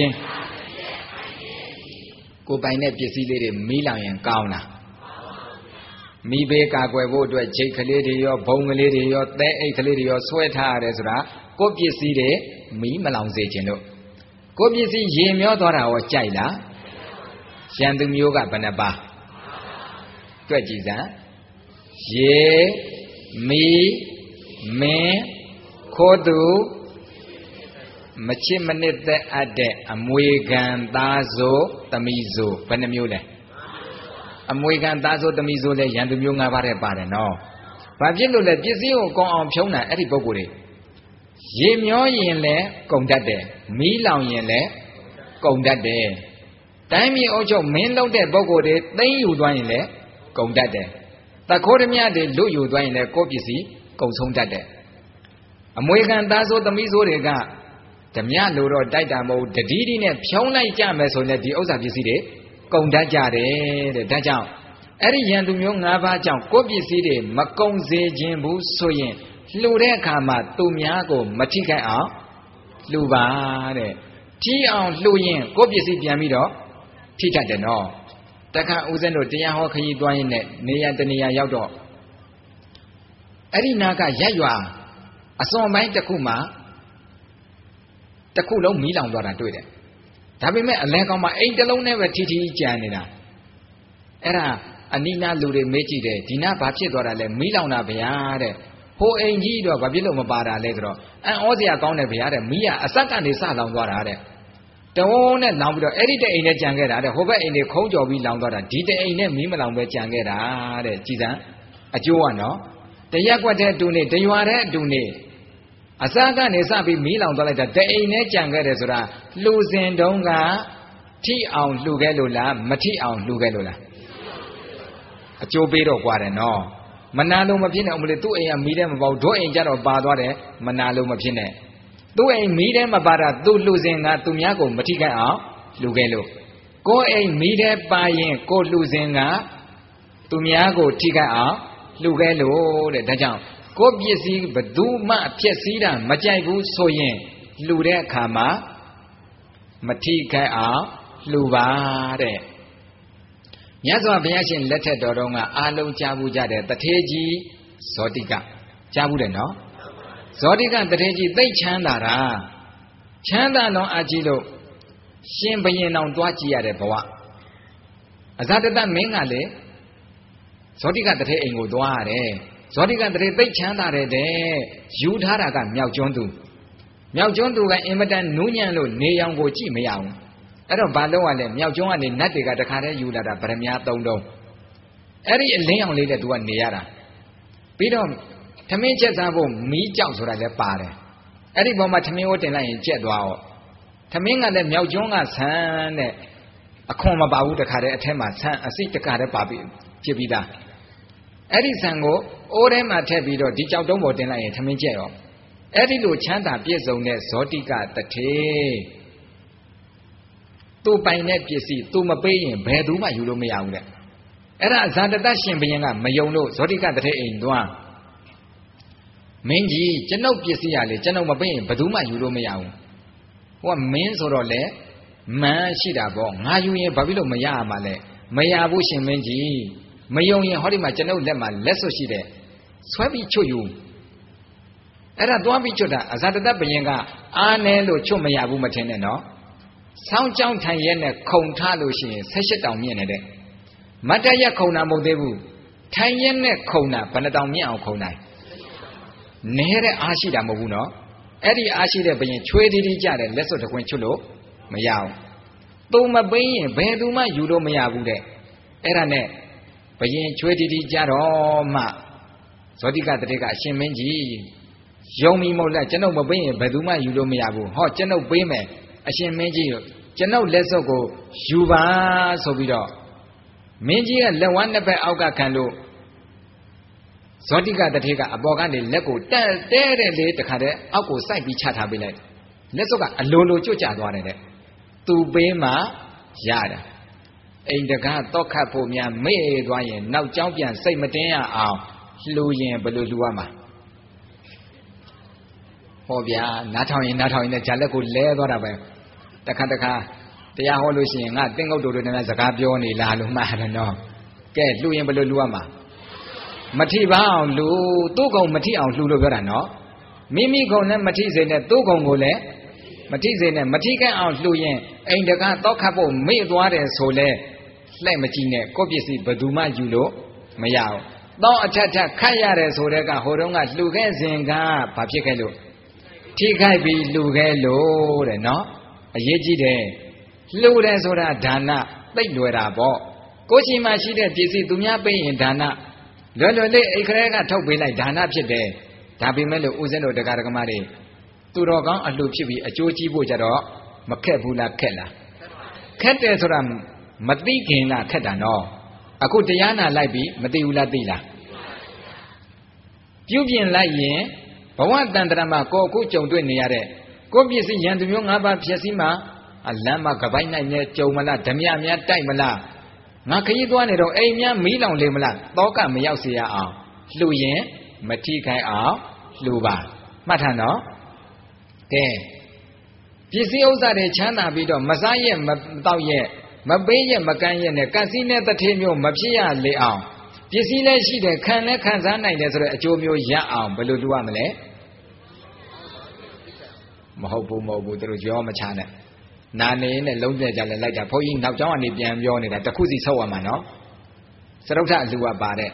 ကိုယ်ပိုင်တဲ့ပစ္စည်းလေးတွေမီးလောင်ရင်ကောင်းလားမိဘေးကာကွယ်ဖို့အတွက်ဂျိတ်ကလေးတွေရောဘုံကလေးတွေရောသဲအိတ်ကလေးတွေရောဆွဲထားရတယ်ဆိုတာကိုယ်ပစ္စည်းတွေမီးမလောင်စေခြင်းလို့ကိုယ်ပစ္စည်းရေမျောသွားတာရောကြိုက်လားရန်သူမျိုးကဘယ်နှပါတွက်ကြည့်စမ်းရေမီးမင်းခိုးသူမချစ်မနစ်သက်အပ်တဲ့အမွေခံသားစိုးသမီးစိုးဘယ်နှမျိုးလဲအမွေခံသားစိုးသမီးစိုးလဲရန်သူမျိုး၅ပါးတဲ့ပါတယ်နော်ဘာဖြစ်လို့လဲပစ္စည်းကိုကောင်းအောင်ဖြုံးတာအဲ့ဒီပုဂ္ဂိုလ်တွေရေမျောရင်လည်းကုန်တတ်တယ်မီးလောင်ရင်လည်းကုန်တတ်တယ်တိုင်းပြည်အုပ်ချုပ်မင်းလုပ်တဲ့ပုဂ္ဂိုလ်တွေသိမ်းယူသွားရင်လည်းကုန်တတ်တယ်တခိုးဓမြတွေလွတ်ယူသွားရင်လည်းကိုယ့်ပစ္စည်းကုန်ဆုံးတတ်တယ်အမွေခံသားစိုးသမီးစိုးတွေကဓမြလို့တော့တိုက်တာမဟုတ်တတိတိနဲ့ဖြုံးလိုက်ကြမယ်ဆိုရင်ဒီဥစ္စာပစ္စည်းတွေကုန်တတ်ကြတယ်တဲ့ဒါကြောင့်အဲ့ဒီရန်သူမျိုး၅ပါးကြောင့်ကိုယ့်ပစ္စည်းတွေမကုန်စေခြင်းဘူးဆိုရင်လှူတဲ့အခါမှာသူများကိုမထိခိုက်အောင်လှူပါတဲ့ထိအောင်လှူရင်ကိုယ့်ပစ္စည်းပြန်ပြီးတော့ထိတတ်တယ်နော်တခါဦးဇင်းတို့တရားဟောခရီးသွားရင်နဲ့နေရတနေရရောက်တော့အဲ့ဒီနာကရက်ရွာအစွန်ပိုင်းတစ်ခုမှာတစ်ခုလုံးမီးလောင်သွားတာတွေ့တယ်ဒါပေမဲ့အလဲကောင်မှာအိမ်တစ်လုံးနဲ့ပဲထီထီကြံနေတာအဲ့ဒါအနိနာလူတွေမေးကြည့်တယ်ဒီနာဘာဖြစ်သွားတာလဲမီးလောင်တာဗျာတဲ့ဟိုအိမ်ကြီးတော့ဘာဖြစ်လို့မပါတာလဲဆိုတော့အံ့ဩစရာကောင်းတယ်ဗျာတဲ့မီးကအစက်ကနေစလောင်သွားတာတဲ့တုံးနဲ့လောင်ပြီးတော့အဲ့ဒီတဲ့အိမ်နဲ့ကြံခဲ့တာတဲ့ဟိုဘက်အိမ်တွေခုံးကြော်ပြီးလောင်သွားတာဒီတဲ့အိမ်နဲ့မီးမလောင်ပဲကြံခဲ့တာတဲ့ကြည်စမ်းအကျိုးကနော်တရက်ကွက်တဲ့အတူနေတရွာတဲ့အတူနေအစကနေစပြီးမီးလောင်သွားလိုက်တာတဲ့အိမ်နဲ့ကြံခဲ့တယ်ဆိုတာလှူစင်တုံးကထိအောင်လှူခဲ့လို့လားမထိအောင်လှူခဲ့လို့လားအကျိုးပေးတော့กว่าတယ်နော်မနာလို့မဖြစ်နဲ့အမလေးသူ့အိမ်ကမီးထဲမပေါတို့အိမ်ကြတော့ပါသွားတယ်မနာလို့မဖြစ်နဲ့သူ့အိမ်မီးထဲမပါတာသူ့လှူစင်ကသူများကိုမထိခိုက်အောင်လှူခဲ့လို့ကိုယ်အိမ်မီးထဲပါရင်ကိုလှူစင်ကသူများကိုထိခိုက်အောင်လှူခဲ့လို့တဲ့ဒါကြောင့်ကိုပစ္စည်းဘသူမှဖြည့်စည်းတာမကြိုက်ဘူးဆိုရင်လှူတဲ့အခါမှာမထိခိုက်အောင်လှူပါတဲ့မြတ်စွာဘုရားရှင်လက်ထက်တော်တော်ကအားလုံးကြားဘူးကြတဲ့တထေကြီးဇောတိကကြားဘူးတယ်နော်ဇောတိကတထေကြီးသိချမ်းသာတာချမ်းသာတော့အကြည့်လို့ရှင်ဘရင်အောင်တွားကြည့်ရတဲ့ဘဝအဇာတတမင်းကလေဇောတိကတထေအိမ်ကိုတွားရတယ်ဇောတိကတထေသိချမ်းသာတယ်တဲ့ယူထားတာကမြောက်ကျွန်းသူမြောက်ကျွန်းသူကအင်မတန်နူးညံ့လို့နေရောင်ကိုကြည့်မရအောင်အဲ့တော့ဘာလို့ လဲမြောက်ကျွန်းကနေနတ်တွေကတခါတည်းယူလာတာဗရမ ्या သုံးတုံးအဲ့ဒီအလင်းအောင်လေးတဲ့သူကနေရတာပြီးတော့သမင်းချက်စားဖို့မီးကြောက်ဆိုတာလည်းပါတယ်အဲ့ဒီပေါ်မှာသမင်းဝတ်တင်လိုက်ရင်ကြက်သွားတော့သမင်းကလည်းမြောက်ကျွန်းကဆန်းတဲ့အခွန်မပါဘူးတခါတည်းအထက်မှာဆန်းအစိတခါတည်းပါပြီးဖြစ်ပြီးသားအဲ့ဒီဆန်ကိုအိုးထဲမှာထည့်ပြီးတော့ဒီကြောက်တုံးပေါ်တင်လိုက်ရင်သမင်းကြက်ရောအဲ့ဒီလိုချမ်းသာပြည့်စုံတဲ့ဇောတိကတထေသူပိုင်တဲ့ပစ္စည်းသူမပေးရင်ဘယ်သူမှယူလို့မရဘူးတဲ့အဲ့ဒါဇာတတရှင်ဘုရင်ကမယုံလို့ဇောတိကတထေအိမ်သွားမင်းကြီးကျွန်ုပ်ပစ္စည်းရလေကျွန်ုပ်မပေးရင်ဘယ်သူမှယူလို့မရဘူးဟိုကမင်းဆိုတော့လေမန်းရှိတာပေါ့ငါယူရင်ဘာဖြစ်လို့မရမှာလဲမရဘူးရှင်မင်းကြီးမယုံရင်ဟောဒီမှာကျွန်ုပ်လက်မှာလက်စွပ်ရှိတဲ့ဆွဲပြီးချွတ်ယူအဲ့ဒါသွားပြီးချွတ်တာအဇာတတဘုရင်ကအားနဲလို့ချွတ်မရဘူးမထင်နဲ့နော်ဆောင်းကြောင်းထိုင်ရဲနဲ့ခုံထားလို့ရှိရင်ဆက်ရှစ်တောင်မြင့်နေတဲ့မတ်တရက်ခုံတာမဟုတ်သေးဘူးထိုင်ရဲနဲ့ခုံတာဘယ်နှတောင်မြင့်အောင်ခုံနိုင်နေတဲ့အားရှိတာမဟုတ်ဘူးနော်အဲ့ဒီအားရှိတဲ့ဘုရင်ချွေးတီးတီးကြတယ်လက်စွပ်တခွင်ချွတ်လို့မရအောင်သူမပိန်းရင်ဘယ်သူမှယူလို့မရဘူးတဲ့အဲ့ဒါနဲ့ဘုရင်ချွေးတီးတီးကြတော့မှဇောတိကတထေကအရှင်မင်းကြီးယုံမီမဟုတ်လားကျွန်ုပ်မပိန်းရင်ဘယ်သူမှယူလို့မရဘူးဟောကျွန်ုပ်ပေးမယ်အရှင်မင်းကြီးကျွန်ုပ်လက်စွပ်ကိုယူပါဆိုပြီးတော့မင်းကြီးရဲ့လက်ဝါးနှစ်ဖက်အောက်ကခံလို့ဇောတိကတထေကအပေါ်ကနေလက်ကိုတက်တဲတဲ့လေတခါတည်းအောက်ကိုစိုက်ပြီးချထားပေးလိုက်လက်စွပ်ကအလိုလိုကျွတ်ကျသွားတယ်တဲ့သူပေးမှရတာအိမ်တကားတော့ခတ်ဖို့များမေ့သွားရင်နောက်ကြောင်းပြန်စိတ်မတင်းရအောင်လှူရင်ဘယ်လိုလှူရမှာဟောဗျာနားထောင်ရင်နားထောင်ရင်လည်းဂျာလက်ကိုလဲသွားတာပဲတခါတခါတရားဟောလို့ရှိရင်ငါတင်းကုတ်တို့တို့နဲ့စကားပြောနေလားလို့မှားတယ်နော်ကဲလှူရင်ဘယ်လိုလှူရမှာမထိပါအောင်လှူသူ့ကုံမထိအောင်လှူလို့ပြောတာနော်မိမိကုံနဲ့မထိစေနဲ့သူ့ကုံကိုလည်းမထိစေနဲ့မထိခိုက်အောင်လှူရင်အိမ်တကားတော့ခတ်ဖို့မေ့သွားတယ်ဆိုလဲလှဲ့မကြည့်နဲ့ကိုယ့်ပစ္စည်းဘယ်သူမှယူလို့မရဘူးတော့အထက်ထက်ခတ်ရတယ်ဆိုတဲ့ကဟိုတုန်းကလှူခဲ့စဉ်ကဘာဖြစ်ခဲ့လို့ထိခိုက်ပြီးလှူခဲ့လို့တဲ့နော်အရေးကြီးတယ်လှူတယ်ဆိုတာဒါနသိလွယ်တာပေါ့ကိုယ်ရှိမှရှိတဲ့ပစ္စည်းသူများပေးရင်ဒါနလွယ်လွယ်လေးအိတ်ခရဲကထုတ်ပေးလိုက်ဒါနဖြစ်တယ်ဒါပေမဲ့လို့ဦးဇင်းတို့တရားဓမ္မတွေသူတော်ကောင်းအလှဖြစ်ပြီးအကျိုးကြီးဖို့ကြတော့မခက်ဘူးလားခက်လားခက်တယ်ဆိုတာမသိခင်လားခက်တာနော်အခုတရားနာလိုက်ပြီးမသိဘူးလားသိလားပြုပြင်လိုက်ရင်ဘဝတန်တရာမှာကိုအခုကြုံတွေ့နေရတဲ့ကိုပစ္စည်းရန်သူမျိုး၅ပါးဖြစ်စီမှာအလမ်းမှာကပိုက်နိုင်နဲ့ကြုံမလားဓမြများတိုက်မလားငါခရီးသွားနေတော့အိမ်များမီးလောင်လေမလားတောကမရောက်စေရအောင်လှူရင်မထိခိုက်အောင်လှူပါမှတ်ထားနော်ကဲပစ္စည်းဥစ္စာတွေချမ်းသာပြီးတော့မစားရဲ့မတောက်ရဲ့မပေးရဲ့မကမ်းရဲ့နဲ့ကစီနဲ့တထေးမျိုးမဖြစ်ရလေအောင်ပစ္စည်းလည်းရှိတယ်ခံလည်းခံစားနိုင်တယ်ဆိုတော့အကျိုးမျိုးရအောင်ဘယ်လိုလှူရမလဲမဟုတ်ဘူးမဟုတ်ဘူးသူတို့ရောမချနဲ့နာနေနဲ့လုံးပြကြလဲလိုက်တာဘုန်းကြီးနောက်ကျောင်းကနေပြန်ပြောနေတာတခုစီဆောက်ရမှာနော်စရုပ်ထအလှူကပါတဲ့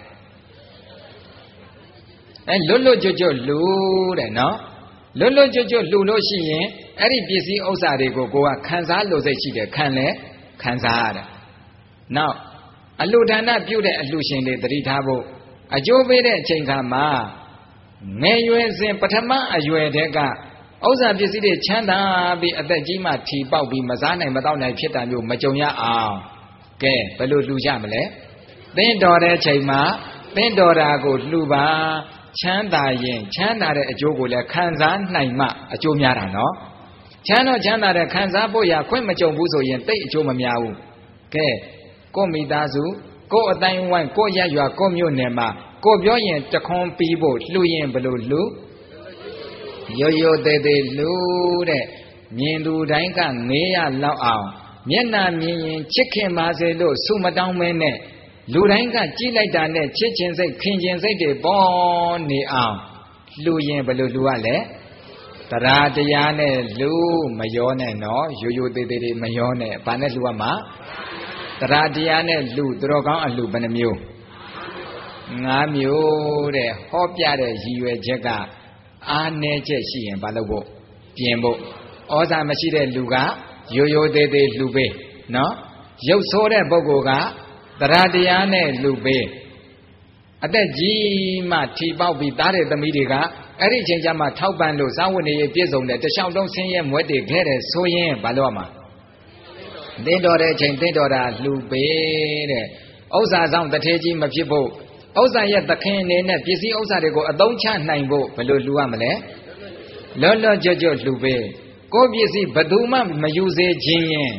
အဲလွတ်လွတ်ကျွတ်ကျွတ်လှူတဲ့နော်လွတ်လွတ်ကျွတ်ကျွတ်လှူလို့ရှိရင်အဲ့ဒီပစ္စည်းဥစ္စာတွေကိုကိုကခံစားလို့စိတ်ရှိတယ်ခံလဲခံစားရတယ်နောက်အလှူဒါနပြုတဲ့အလှူရှင်တွေတတိထားဖို့အကျိုးပေးတဲ့အချိန်ခါမှာငယ်ရွယ်စဉ်ပထမအရွယ်တဲ့ကဥစ္စာပစ္စည်းတွေချမ်းသာပြီးအသက်ကြီးမှထီပေါက်ပြီးမစားနိုင်မတော့နိုင်ဖြစ်တာမျိုးမကြုံရအောင်ကဲဘယ်လိုလှူကြမလဲသင်တော်တဲ့ချိန်မှာသင်တော်တာကိုလှူပါချမ်းသာရင်ချမ်းသာတဲ့အကျိုးကိုလည်းခံစားနိုင်မှအကျိုးများတာနော်ချမ်းတော့ချမ်းသာတဲ့ခံစားဖို့ရခွင့်မကြုံဘူးဆိုရင်တိတ်အကျိုးမများဘူးကဲကိုမိသားစုကိုအတိုင်းဝိုင်းကိုရရွာကိုမြို့နယ်မှာကိုပြောရင်တခွန်ပြီးဖို့လှူရင်ဘယ်လိုလှူရိုးရိုးသေးသေးလှူတဲ့မြင်သူတိုင်းကငေးရလောက်အောင်မျက်နှာမြင်ရင်ချစ်ခင်ပါစေလို့ဆုမတောင်းမဲနဲ့လူတိုင်းကကြည့်လိုက်တာနဲ့ချစ်ခြင်းစိတ်ခင်ခြင်းစိတ်တွေပေါ်နေအောင်လှူရင်ဘယ်လိုလှူရလဲ Taradiane lu mayone no yuyu de de mayone bane lu ma Taradiane lu drogang a lu bane myo ngá myo de ho pya de yi yue chet ka a ne chet shi yin ba lo bo pyin boဩဇာမရှိတဲ့လူကရိုးရိုးသေးသေးလှူပေးနော်ရုပ်ဆိုးတဲ့ပုဂ္ဂိုလ်ကတရားတရားနဲ့လှူပေးအသက်ကြီးမှထီပေါက်ပြီးသားတဲ့သမီးတွေကအဲ့ဒီချိန်ကျမှထောက်ပံ့လို့စာဝတ်နေရေးပြည့်စုံတဲ့တခြားလုံးဆင်းရဲမွဲတေခဲ့တဲ့ဆိုရင်ဘာလို့ရမှာတင်းတော်တဲ့အချိန်တင်းတော်တာလှူပေးတဲ့ဥစ္စာဆောင်တထေးကြီးမဖြစ်ဖို့ဥစ္စာရဲ့သခင်အနေနဲ့ပစ္စည်းဥစ္စာတွေကိုအသုံးချနိုင်ဖို့ဘယ်လိုလှူရမလဲလောလောကျွတ်ကျွတ်လှူပေးကိုပစ္စည်းဘသူမှမယူစေခြင်းရင်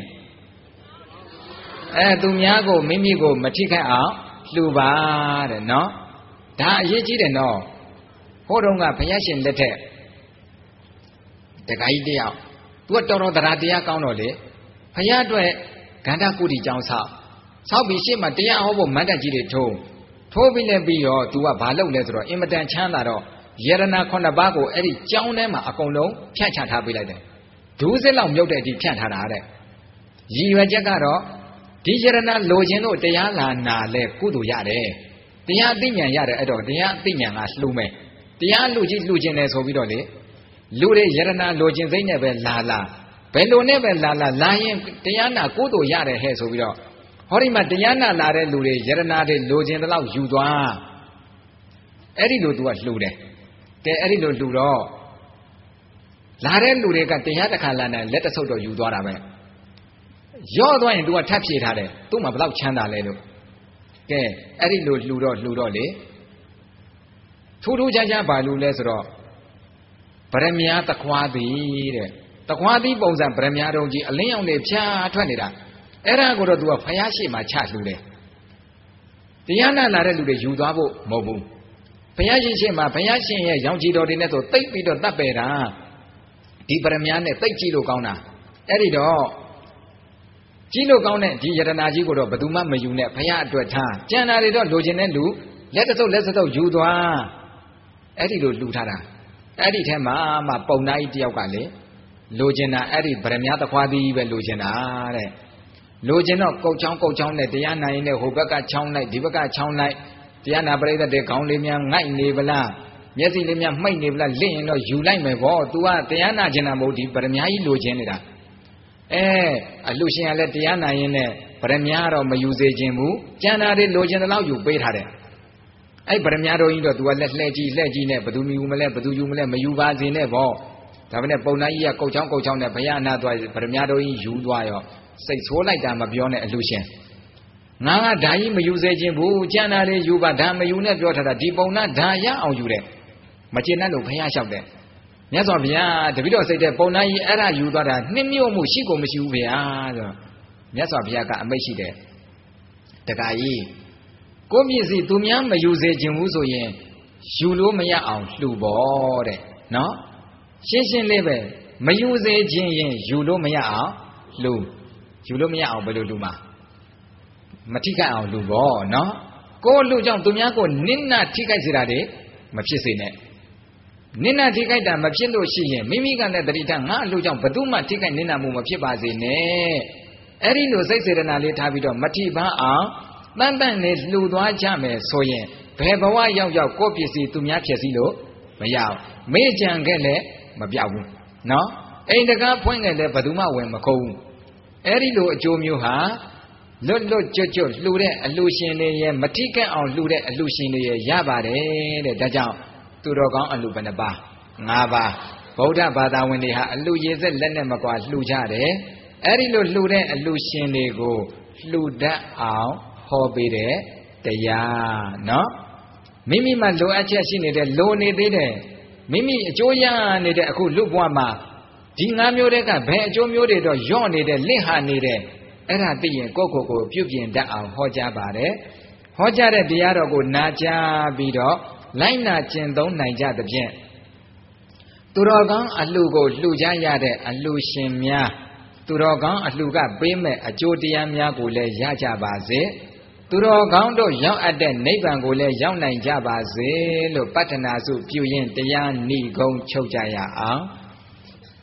အဲသူများကိုမိမိကိုမထိခိုက်အောင်လှူပါတဲ့နော်ဒါအရေးကြီးတယ်နော်ဟိုတုန်းကဘုရားရှင်လက်ထက်တခါကြီးတယောက်သူကတော်တော်တရားတရားကောင်းတော့လေဘုရားအတွက်ဂန္ဓကုတိကျောင်းဆောက်ဆောက်ပြီးရှေ့မှာတရားဟောဖို့မန္တကြီးတွေထိုးထိုးပြီးလည်းပြီးရောသူကဘာလုပ်လဲဆိုတော့အင်မတန်ချမ်းသာတော့ယရနာခုနှစ်ပါးကိုအဲ့ဒီကျောင်းထဲမှာအကုန်လုံးဖြန့်ချထားပေးလိုက်တယ်ဒူးစစ်လောက်မြုပ်တဲ့အထိဖြန့်ထားတာတဲ့ရည်ရွယ်ချက်ကတော့ဒီယရနာလိုချင်လို့တရားလာနာလဲကုသိုလ်ရတယ်တရားသိဉာဏ်ရတယ်အဲ့တော့တရားသိဉာဏ်ကလှူမယ်တရားလူကြီးလှူခြင်းတယ်ဆိုပြီးတော့လေလူတွေယရနာလိုချင်စိတ်နဲ့ပဲလာလာဘယ်လိုနဲ့ပဲလာလာလာရင်တရားနာကုသိုလ်ရတယ်ဟဲ့ဆိုပြီးတော့ဟောဒီမှာတရားနာလာတဲ့လူတွေယရနာတွေလိုချင်တဲ့လောက်ယူသွားအဲ့ဒီလိုသူကလှူတယ်ကဲအဲ့ဒီလိုလှူတော့လာတဲ့လူတွေကတရားတစ်ခါလာနေလက်တဆုပ်တော့ယူသွားတာပဲရော့သွားရင် तू ကထပ်ဖြေထားတယ်သူ့မှာဘယ်လောက်ချမ်းသာလဲလို့ကဲအဲ့ဒီလိုလှူတော့လှူတော့လေထူးထူးခြားခြားပါလူလဲဆိုတော့ဗရမ ्या တခွားသည်တဲ့တခွားသည်ပုံစံဗရမ ्या တုံးကြီးအလင်းရောင်တွေဖြာထွက်နေတာအဲ့ဒါကိုတော့ तू ကဖယားရှိမှချလှူတယ်တရားနာလာတဲ့လူတွေယူသွားဖို့မဟုတ်ဘူးဘုရားရှင်ရှိမှဘုရားရှင်ရဲ့ရောင်ကြည်တော်တွေနဲ့ဆိုတိတ်ပြီးတော့တတ်ပယ်တာဒီပရမ ्या နဲ့တိတ်ကြည့်လို့ကောင်းတာအဲ့ဒီတော့ကြည့်လို့ကောင်းတဲ့ဒီယတနာကြီးကိုတော့ဘယ်သူမှမယူနဲ့ဘုရားအတွက်ထားကျန်တာတွေတော့လိုချင်တဲ့လူလက်တဆုပ်လက်စတုပ်ယူသွားအဲ့ဒီလိုလှူထားတာအဲ့ဒီထဲမှာမှပုံနာကြီးတယောက်ကလေလိုချင်တာအဲ့ဒီဗရမ ्या သခွားသည်ပဲလိုချင်တာတဲ့လိုချင်တော့ကုတ်ချောင်းကုတ်ချောင်းနဲ့တရားနာရင်လည်းဟိုဘက်ကချောင်းလိုက်ဒီဘက်ကချောင်းလိုက်တရားနာပရိသတ်တွေခေါင်းလေးများငိုက်နေဗလားမျက်စိလေးများမှိတ်နေဗလားလင့်ရင်တော့ယူလိုက်မယ်ဗော तू ကတရားနာကျင်တာမဟုတ်ဒီဗရမ ्या ကြီးလိုချင်နေတာအဲအလှရှင်ကလည်းတရားနာရင်နဲ့ဗရမ ्या တော့မယူစေခြင်းဘူးကျန်တာတွေလိုချင်တဲ့လောက်ယူပေးထားတယ်အဲ့ဗရမ ्या တော်ကြီးတော့ तू ကလက်လှဲကြည့်လှဲကြည့်နဲ့ဘယ်သူမယူမလဲဘယ်သူယူမလဲမယူပါစေနဲ့ဗောဒါပေမဲ့ပုံနာကြီးကကုတ်ချောင်းကုတ်ချောင်းနဲ့ဘုရားအနာသွားဗရမ ्या တော်ကြီးယူသွားရောစိတ်ဆိုးလိုက်တာမပြောနဲ့အလှရှင်ငါကဓာကြီးမယူစေခြင်းဘူးကျန်တာတွေယူပါဓာမယူနဲ့ပြောထားတာဒီပုံနာဓာရအောင်ယူတယ်မကျေနပ်လို့ဘုရားလျှောက်တယ်မြတ်စွာဘုရားတပိတော့စိတ်တဲ့ပုံနာကြီးအဲ့ဒါယူသွားတာနှင်းမြို့မှုရှိကုန်မရှိဘူးဘုရားဆိုမြတ်စွာဘုရားကအမိတ်ရှိတယ်တခါကြီးကိုမြင့်စီသူများမယူစေခြင်းဘူးဆိုရင်ယူလို့မရအောင်လှူဖို့တဲ့နော်ရှင်းရှင်းလေးပဲမယူစေခြင်းရင်ယူလို့မရအောင်လှူယူလို့မရအောင်ဘယ်လိုလှူမှာမထိခိုက်အောင်လှူဖို့နော်ကိုလှူကြောင့်သူများကိုနစ်နာထိခိုက်စေတာတွေမဖြစ်စေနဲ့နစ်နာထိခိုက်တာမဖြစ်လို့ရှိရင်မိမိကလည်းတတိထငါအလှူကြောင့်ဘယ်သူမှထိခိုက်နစ်နာမှုမဖြစ်ပါစေနဲ့အဲ့ဒီလိုစိတ်စေတနာလေးထားပြီးတော့မထိပါအောင်တန်တန်နဲ့လှူသွားကြမယ်ဆိုရင်ဘယ်ဘဝရောက်ရောက်ကိုယ့်ပစ္စည်းသူများဖြစ်စီလို့မရအောင်မေ့ကြံခဲ့လည်းမပြောက်ဘူးနော်အိမ်တကားဖွင့်ခဲ့လည်းဘယ်သူမှဝင်မခုံးဘူးအဲ့ဒီလိုအကျိုးမျိုးဟာလွတ်လွတ်ကျွတ်ကျွတ်လှူတဲ့အလှူရှင်တွေရဲ့မထိခိုက်အောင်လှူတဲ့အလှူရှင်တွေရဲ့ရပါတယ်တဲ့ဒါကြောင့်သူတော်ကောင်းအလှူဘယ်နှပါငါးပါးဗုဒ္ဓဘာသာဝင်တွေဟာအလှူရေစက်လက်နဲ့မကွာလှူကြတယ်အဲ့ဒီလိုလှူတဲ့အလှူရှင်တွေကိုလှူတတ်အောင်ဟောပေးတဲ့တရားနော်မိမိမှလိုအပ်ချက်ရှိနေတဲ့လိုနေသေးတယ်မိမိအကျိုးရနေတဲ့အခုလူဘဝမှာဒီငါးမျိုးတည်းကဘယ်အကျိုးမျိုးတွေတော့ယော့နေတဲ့လင့်ဟာနေတဲ့အဲ့ဒါသိရင်ကိုယ့်ကိုယ်ကိုပြုပြင်တတ်အောင်ဟောကြားပါတယ်ဟောကြားတဲ့တရားတော်ကိုနာကြားပြီးတော့လိုက်နာကျင့်သုံးနိုင်ကြသဖြင့်သူတော်ကောင်းအလှကိုလှူကြရတဲ့အလှရှင်များသူတော်ကောင်းအလှကပေးမဲ့အကျိုးတရားများကိုလည်းရကြပါစေသူတော်ကောင်းတို့ရောက်အပ်တဲ့နိဗ္ဗာန်ကိုလည်းရောက်နိုင်ကြပါစေလို့ပတ္ထနာစုပြုရင်တရားဏိဂုံချုပ်ကြရအောင်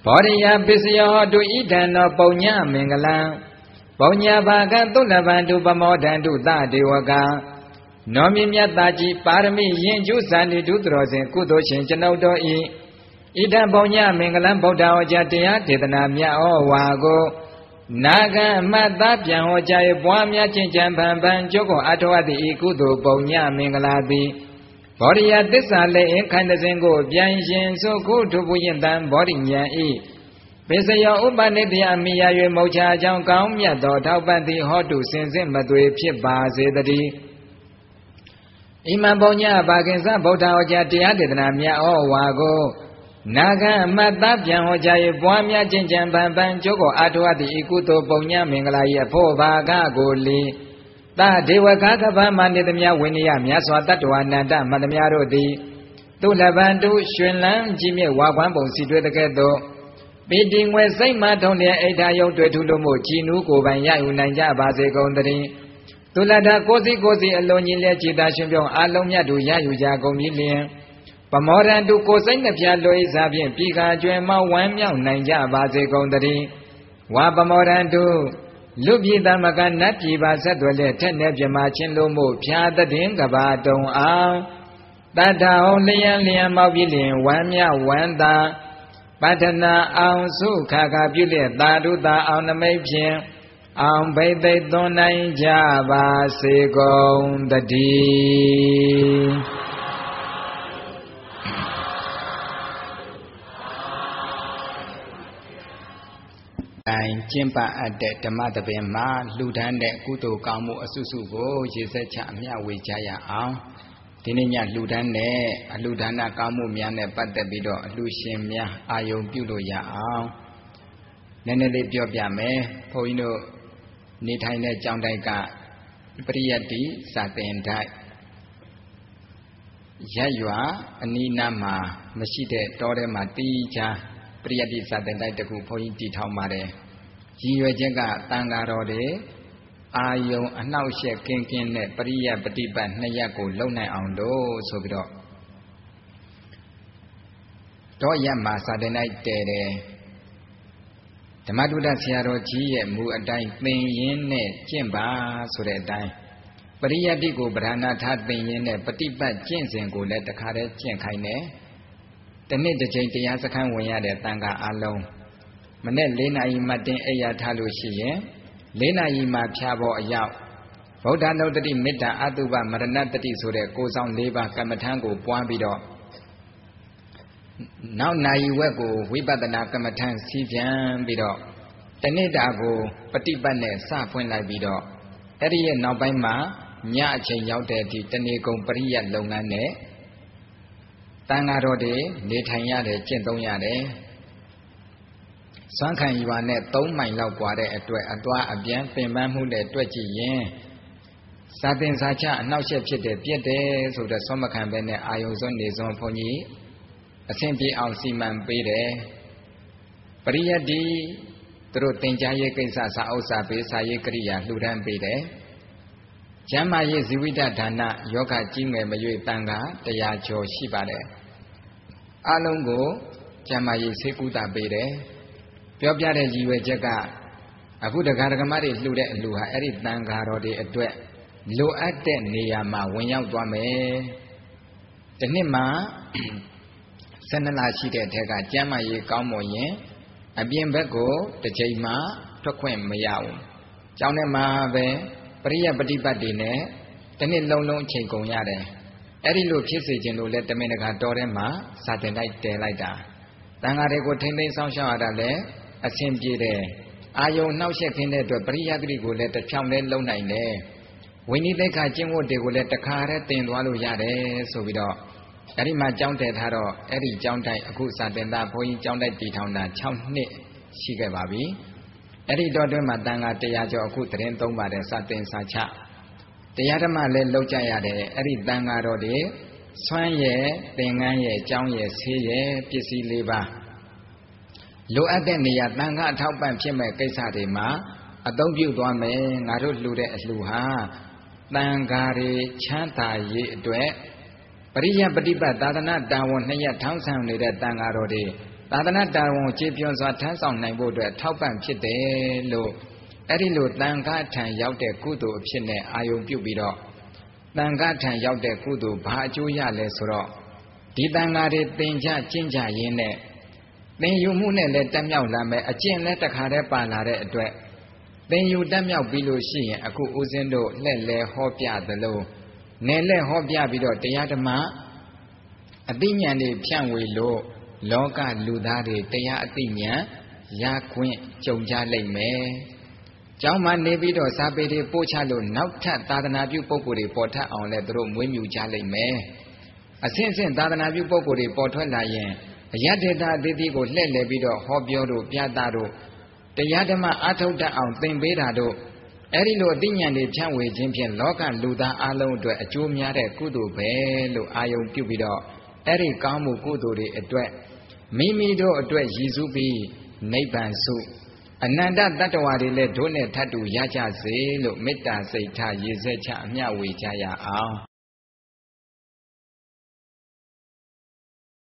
ဘောရိယပစ္စယောတုဣဒံနောပုံညမင်္ဂလံပုံညဘာကသုလဗံတုပမောဒံတုသဒေဝကနောမြင့်မြတ်သာကြီးပါရမီယင်ကျုဇန်တိတုတတော်စဉ်ကုသိုလ်ရှင်ကျွန်ုပ်တို့ဤဣဒံပုံညမင်္ဂလံဗုဒ္ဓဟောကြားတရားဒေသနာမြတ်ဩဝါကိုနာဂံအမတ်သားပြန်ဟောကြား၍ပွားများခြင်းကြံဖန်ဖန်ကျုပ်ကိုအထောအပ်သည့်ဤကုသိုလ်ပုံညမင်္ဂလာသည်ဘောရိယသစ္စာလည်းအခိုင်တစဉ်ကိုပြန်ရှင်ဆိုခုထုပူရင်တံဘောရိညာဤပိစယောဥပနိတယမိယာ၍မௌချာကြောင့်ကောင်းမြတ်သောထောက်ပံ့သည်ဟောတုစင်စစ်မသွေဖြစ်ပါစေတည်းဣမံပုံညဘာကင်္စဗုဒ္ဓဟောကြားတရားဒေသနာမြတ်ဩဝါကိုနာဂံအမတ်သားပြန်ဟောကြား၍ပွားများခြင်းကြံပန်ပန်ကျုပ်ကိုအာထုအပ်သည့်ဤကုသိုလ်ပုံညမင်္ဂလာ၏အဖို့ဘာကကိုလီသဒေဝကကဗ္ဗမနေသမြဝိနည်းမြတ်စွာတတ္တဝနန္တမတ္တမြတို့သည်သူလဗန္တုရွှင်လန်းကြီးမြတ်ဝါကွမ်းပုံစီတွေ့တဲ့ကဲ့သို့ပိတိငွေစိတ်မှထုံးတဲ့အိဋ္ဌာယုံတွေ့ထူလို့မို့ကြည်နူးကိုယ်ပိုင်ရယူနိုင်ကြပါစေကုန်သတည်းသူလတကိုစီကိုစီအလုံးကြီးလက်ကြည်သာရှင်ပြောင်းအလုံးမြတ်တို့ရယူကြကုန်ပြီလျင်ပမောရံတုကိုစိတ်နှပြလွေးစားဖြင့်ပြည်ကာကျွဲမောဝမ်းမြောက်နိုင်ကြပါစေကုန်သတည်းဝါပမောရံတုလူပြည်သမကနတ်ပြည်ပါဆက်သွယ်လက်ထက်နဲ့ပြမချင်းလို့မို့ဖြာသတဲ့ကဘာတုံအောင်တတ္ထဟောလျံလျံမောက်ပြီးလျင်ဝမ်းမြောက်ဝမ်းသာပတ္ထနာအောင်စုခါခါပြုလက်သာဓုသာအောင်နမိတ်ဖြင့်အောင်ဘိသိက်သွန်နိုင်ကြပါစေကုန်တည်းတိုင်ကျင့်ပအပ်တဲ့ဓမ္မတပင်မှာလှူဒန်းတဲ့ကုသိုလ်ကောင်းမှုအစုစုကိုရေစက်ချအမျှဝေကြရအောင်ဒီနေ့ညလှူဒန်းတဲ့အလှူဒါနကောင်းမှုများနဲ့ပတ်သက်ပြီးတော့အလှူရှင်များအာယုံပြုလို့ရအောင်နည်းနည်းလေးပြောပြမယ်ဘုန်းကြီးတို့နေထိုင်တဲ့ကျောင်းတိုက်ကပရိယတ္တိစာသင်တိုက်ရက်ရွာအနီးနားမှာမရှိတဲ့တောထဲမှာတီးချာပရိယတ္တိစာသင်တိုက်တခုဘုန်းကြီးတည်ထောင်ပါတယ်ရည်ရွယ်ချက်ကတန်ဃာတော်တွေအာယုံအနှောက်အယှက်ကင်းကင်းနဲ့ပရိယပฏิပတ်နှစ်ရပ်ကိုလုံနိုင်အောင်လို့ဆိုပြီးတော့တော့ရမှာစာသင်တိုက်တည်တယ်ဓမ္မတုဒ္ဒဆရာတော်ကြီးရဲ့မူအတိုင်းသင်ရင်းနဲ့ကျင့်ပါဆိုတဲ့အတိုင်းပရိယတ္တိကိုပဓာနာထားသင်ရင်းနဲ့ပฏิပတ်ကျင့်စဉ်ကိုလည်းတခါတည်းကျင့်ခိုင်းတယ်တနေ့တစ်ချိန်တရားစခန်းဝင်ရတဲ့တန်ခါအလုံးမနေ့၄နာရီမှတင်အိယာထားလို့ရှိရင်၄နာရီမှဖြာပေါ်အရောက်ဗုဒ္ဓနုတ္တိမေတ္တာအတုပမရဏတ္တိဆိုတဲ့ကိုယ်ဆောင်၄ပါးကမ္မထံကိုပွားပြီးတော့နောက်နာရီဝက်ကိုဝိပဿနာကမ္မထံစီးပြန်ပြီးတော့တနေ့တာကိုပฏิပတ်နဲ့စဖွင့်လိုက်ပြီးတော့အဲ့ဒီရဲ့နောက်ပိုင်းမှာညအချိန်ရောက်တဲ့အထိတဏီကုံပရိယတ်လုပ်ငန်းနဲ့တန်ဃာတော်တွေနေထိုင်ရတယ်ကျင့်သုံးရတယ်စွမ်းခံရွာနဲ့၃မိုင်လောက်กว่าတဲ့အတွက်အသွားအပြန်ပင်ပန်းမှုနဲ့တွက်ကြည့်ရင်စာသင်စာချအနှောက်အယှက်ဖြစ်တယ်ပြက်တယ်ဆိုတဲ့သောမခံပဲနဲ့အာယုံစွန်းနေစွန်းဘုန်းကြီးအဆင်ပြေအောင်စီမံပေးတယ်ပရိယတ္တိသူတို့သင်ကြားရေးကိစ္စစာဥစ္စာပေးစာရေးကိရိယာလှူဒန်းပေးတယ်ကျမ်းမာရေးဇီဝိတဒါနယောဂကြီးငယ်မရွေတန်ခါတရားကျော်ရှိပါတယ်အလုံးကိုကျမ်းမာရေးဆေးကုသပေးတယ်ပြောပြတဲ့ရည်ရွယ်ချက်ကအခုတရားဓမ္မတွေလှူတဲ့အလှူဟာအဲ့ဒီတန်ခါတော်တွေအတွက်လိုအပ်တဲ့နေရာမှာဝင်ရောက်သွားမယ်ဒီနှစ်မှာဆယ်နှစ်လရှိတဲ့ထက်ကကျမ်းမာရေးကောင်းမွန်ရင်အပြင်ဘက်ကိုတစ်ချိန်မှထွက်ခွင့်မရဘူးကျောင်းထဲမှာပဲပရိယပฏิပတ်တွေနဲ့တနည်းလုံးလုံးအချိန်ကုန်ရတယ်အဲ့ဒီလိုဖြစ်စေခြင်းလို့လဲတမင်တကာတော်ထဲမှာစာတင်လိုက်တည်လိုက်တာတန်ဃာတွေကိုထိမ့်သိမ်းဆောင်ရှောက်ရတာလဲအဆင်ပြေတယ်အာယုံနှောက်ယှက်ခင်းတဲ့အတွက်ပရိယတ္တိကိုလည်းတစ်ချောင်းနဲ့လုံနိုင်တယ်ဝိနည်းသိက္ခာကျင့်ဝတ်တွေကိုလည်းတစ်ခါတည်းသင်သွားလို့ရတယ်ဆိုပြီးတော့အဲ့ဒီမှာကျောင်းတည်ထားတော့အဲ့ဒီကျောင်းတိုက်အခုစာတင်သားဘုန်းကြီးကျောင်းတိုက်တည်ထောင်တာ၆နှစ်ရှိခဲ့ပါပြီအဲ့ဒီတော့တွင်မှာတန်ခါတရားကျော်အခုသတင်းသုံးပါတယ်စာတင်စာချတရားဓမ္မလည်းလောက်ကြရတယ်အဲ့ဒီတန်ခါတော်တွေဆွမ်းရဲ့သင်္ကန်းရဲ့ကျောင်းရဲ့ဆေးရဲ့ပစ္စည်းလေးပါလိုအပ်တဲ့နေရာတန်ခါအထောက်ပံ့ဖြစ်မဲ့ကိစ္စတွေမှာအသုံးပြုသွားမယ်ငါတို့လှူတဲ့အလှူဟာတန်ခါတွေချမ်းသာရေးအတွက်ပရိယပฏิပတ်သာသနာတာဝန်နှစ်ရပ်ထောင်းဆောင်နေတဲ့တန်ဃာတော်တွေသာသနာတော်ဝန်ကျေပြွန်စွာထမ်းဆောင်နိုင်ဖို့အတွက်ထောက်ပံ့ဖြစ်တယ်လို့အဲ့ဒီလိုတန်ခါထံရောက်တဲ့ကုသိုလ်အဖြစ်နဲ့အာယုံပြုပြီးတော့တန်ခါထံရောက်တဲ့ကုသိုလ်ဘာအကျိုးရလဲဆိုတော့ဒီတန်ခါတွေသင်ကြကျင့်ကြရင်းနဲ့သင်ယူမှုနဲ့လည်းတက်မြောက်လာမယ်အကျင့်လည်းတခါတည်းပါလာတဲ့အတွက်သင်ယူတက်မြောက်ပြီးလို့ရှိရင်အခုဦးဇင်းတို့လှည့်လဲဟောပြသလိုနယ်လဲဟောပြပြီးတော့တရားဓမ္မအသိဉာဏ်တွေဖြန့်ဝေလို့လောကလူသားတွေတရားအသိဉာဏ်ရခွင့်ကြုံကြလိမ့်မယ်။ကျောင်းမှာနေပြီးတော့စာပေတွေပို့ချလို့နောက်ထပ်သာသနာပြုပုဂ္ဂိုလ်တွေပေါ်ထပ်အောင်လဲသူတို့မွေးမြူကြလိမ့်မယ်။အစဉ်စဉ်သာသနာပြုပုဂ္ဂိုလ်တွေပေါ်ထွက်လာရင်အယတ္တေတာအသီးသီးကိုလှည့်လည်ပြီးတော့ဟောပြောတို့ပြသတို့တရားဓမ္မအထုတ်တတ်အောင်သင်ပေးတာတို့အဲ့ဒီလိုအသိဉာဏ်တွေဖြန့်ဝေခြင်းဖြင့်လောကလူသားအလုံးအတွက်အကျိုးများတဲ့ကုသိုလ်ပဲလို့အာယုံပြုပြီးတော့အဲ့ဒီကောင်းမှုကုသိုလ်တွေအတွက်မိမိတို့အတွက်ရည်စူးပြီးနိဗ္ဗာန်စုအနန္တတတ္တဝါတွေလည်းတို့နဲ့ထပ်တူရကြစေလို့မေတ္တာစိတ်ထားရည်စက်ချအမျှဝေကြရအောင်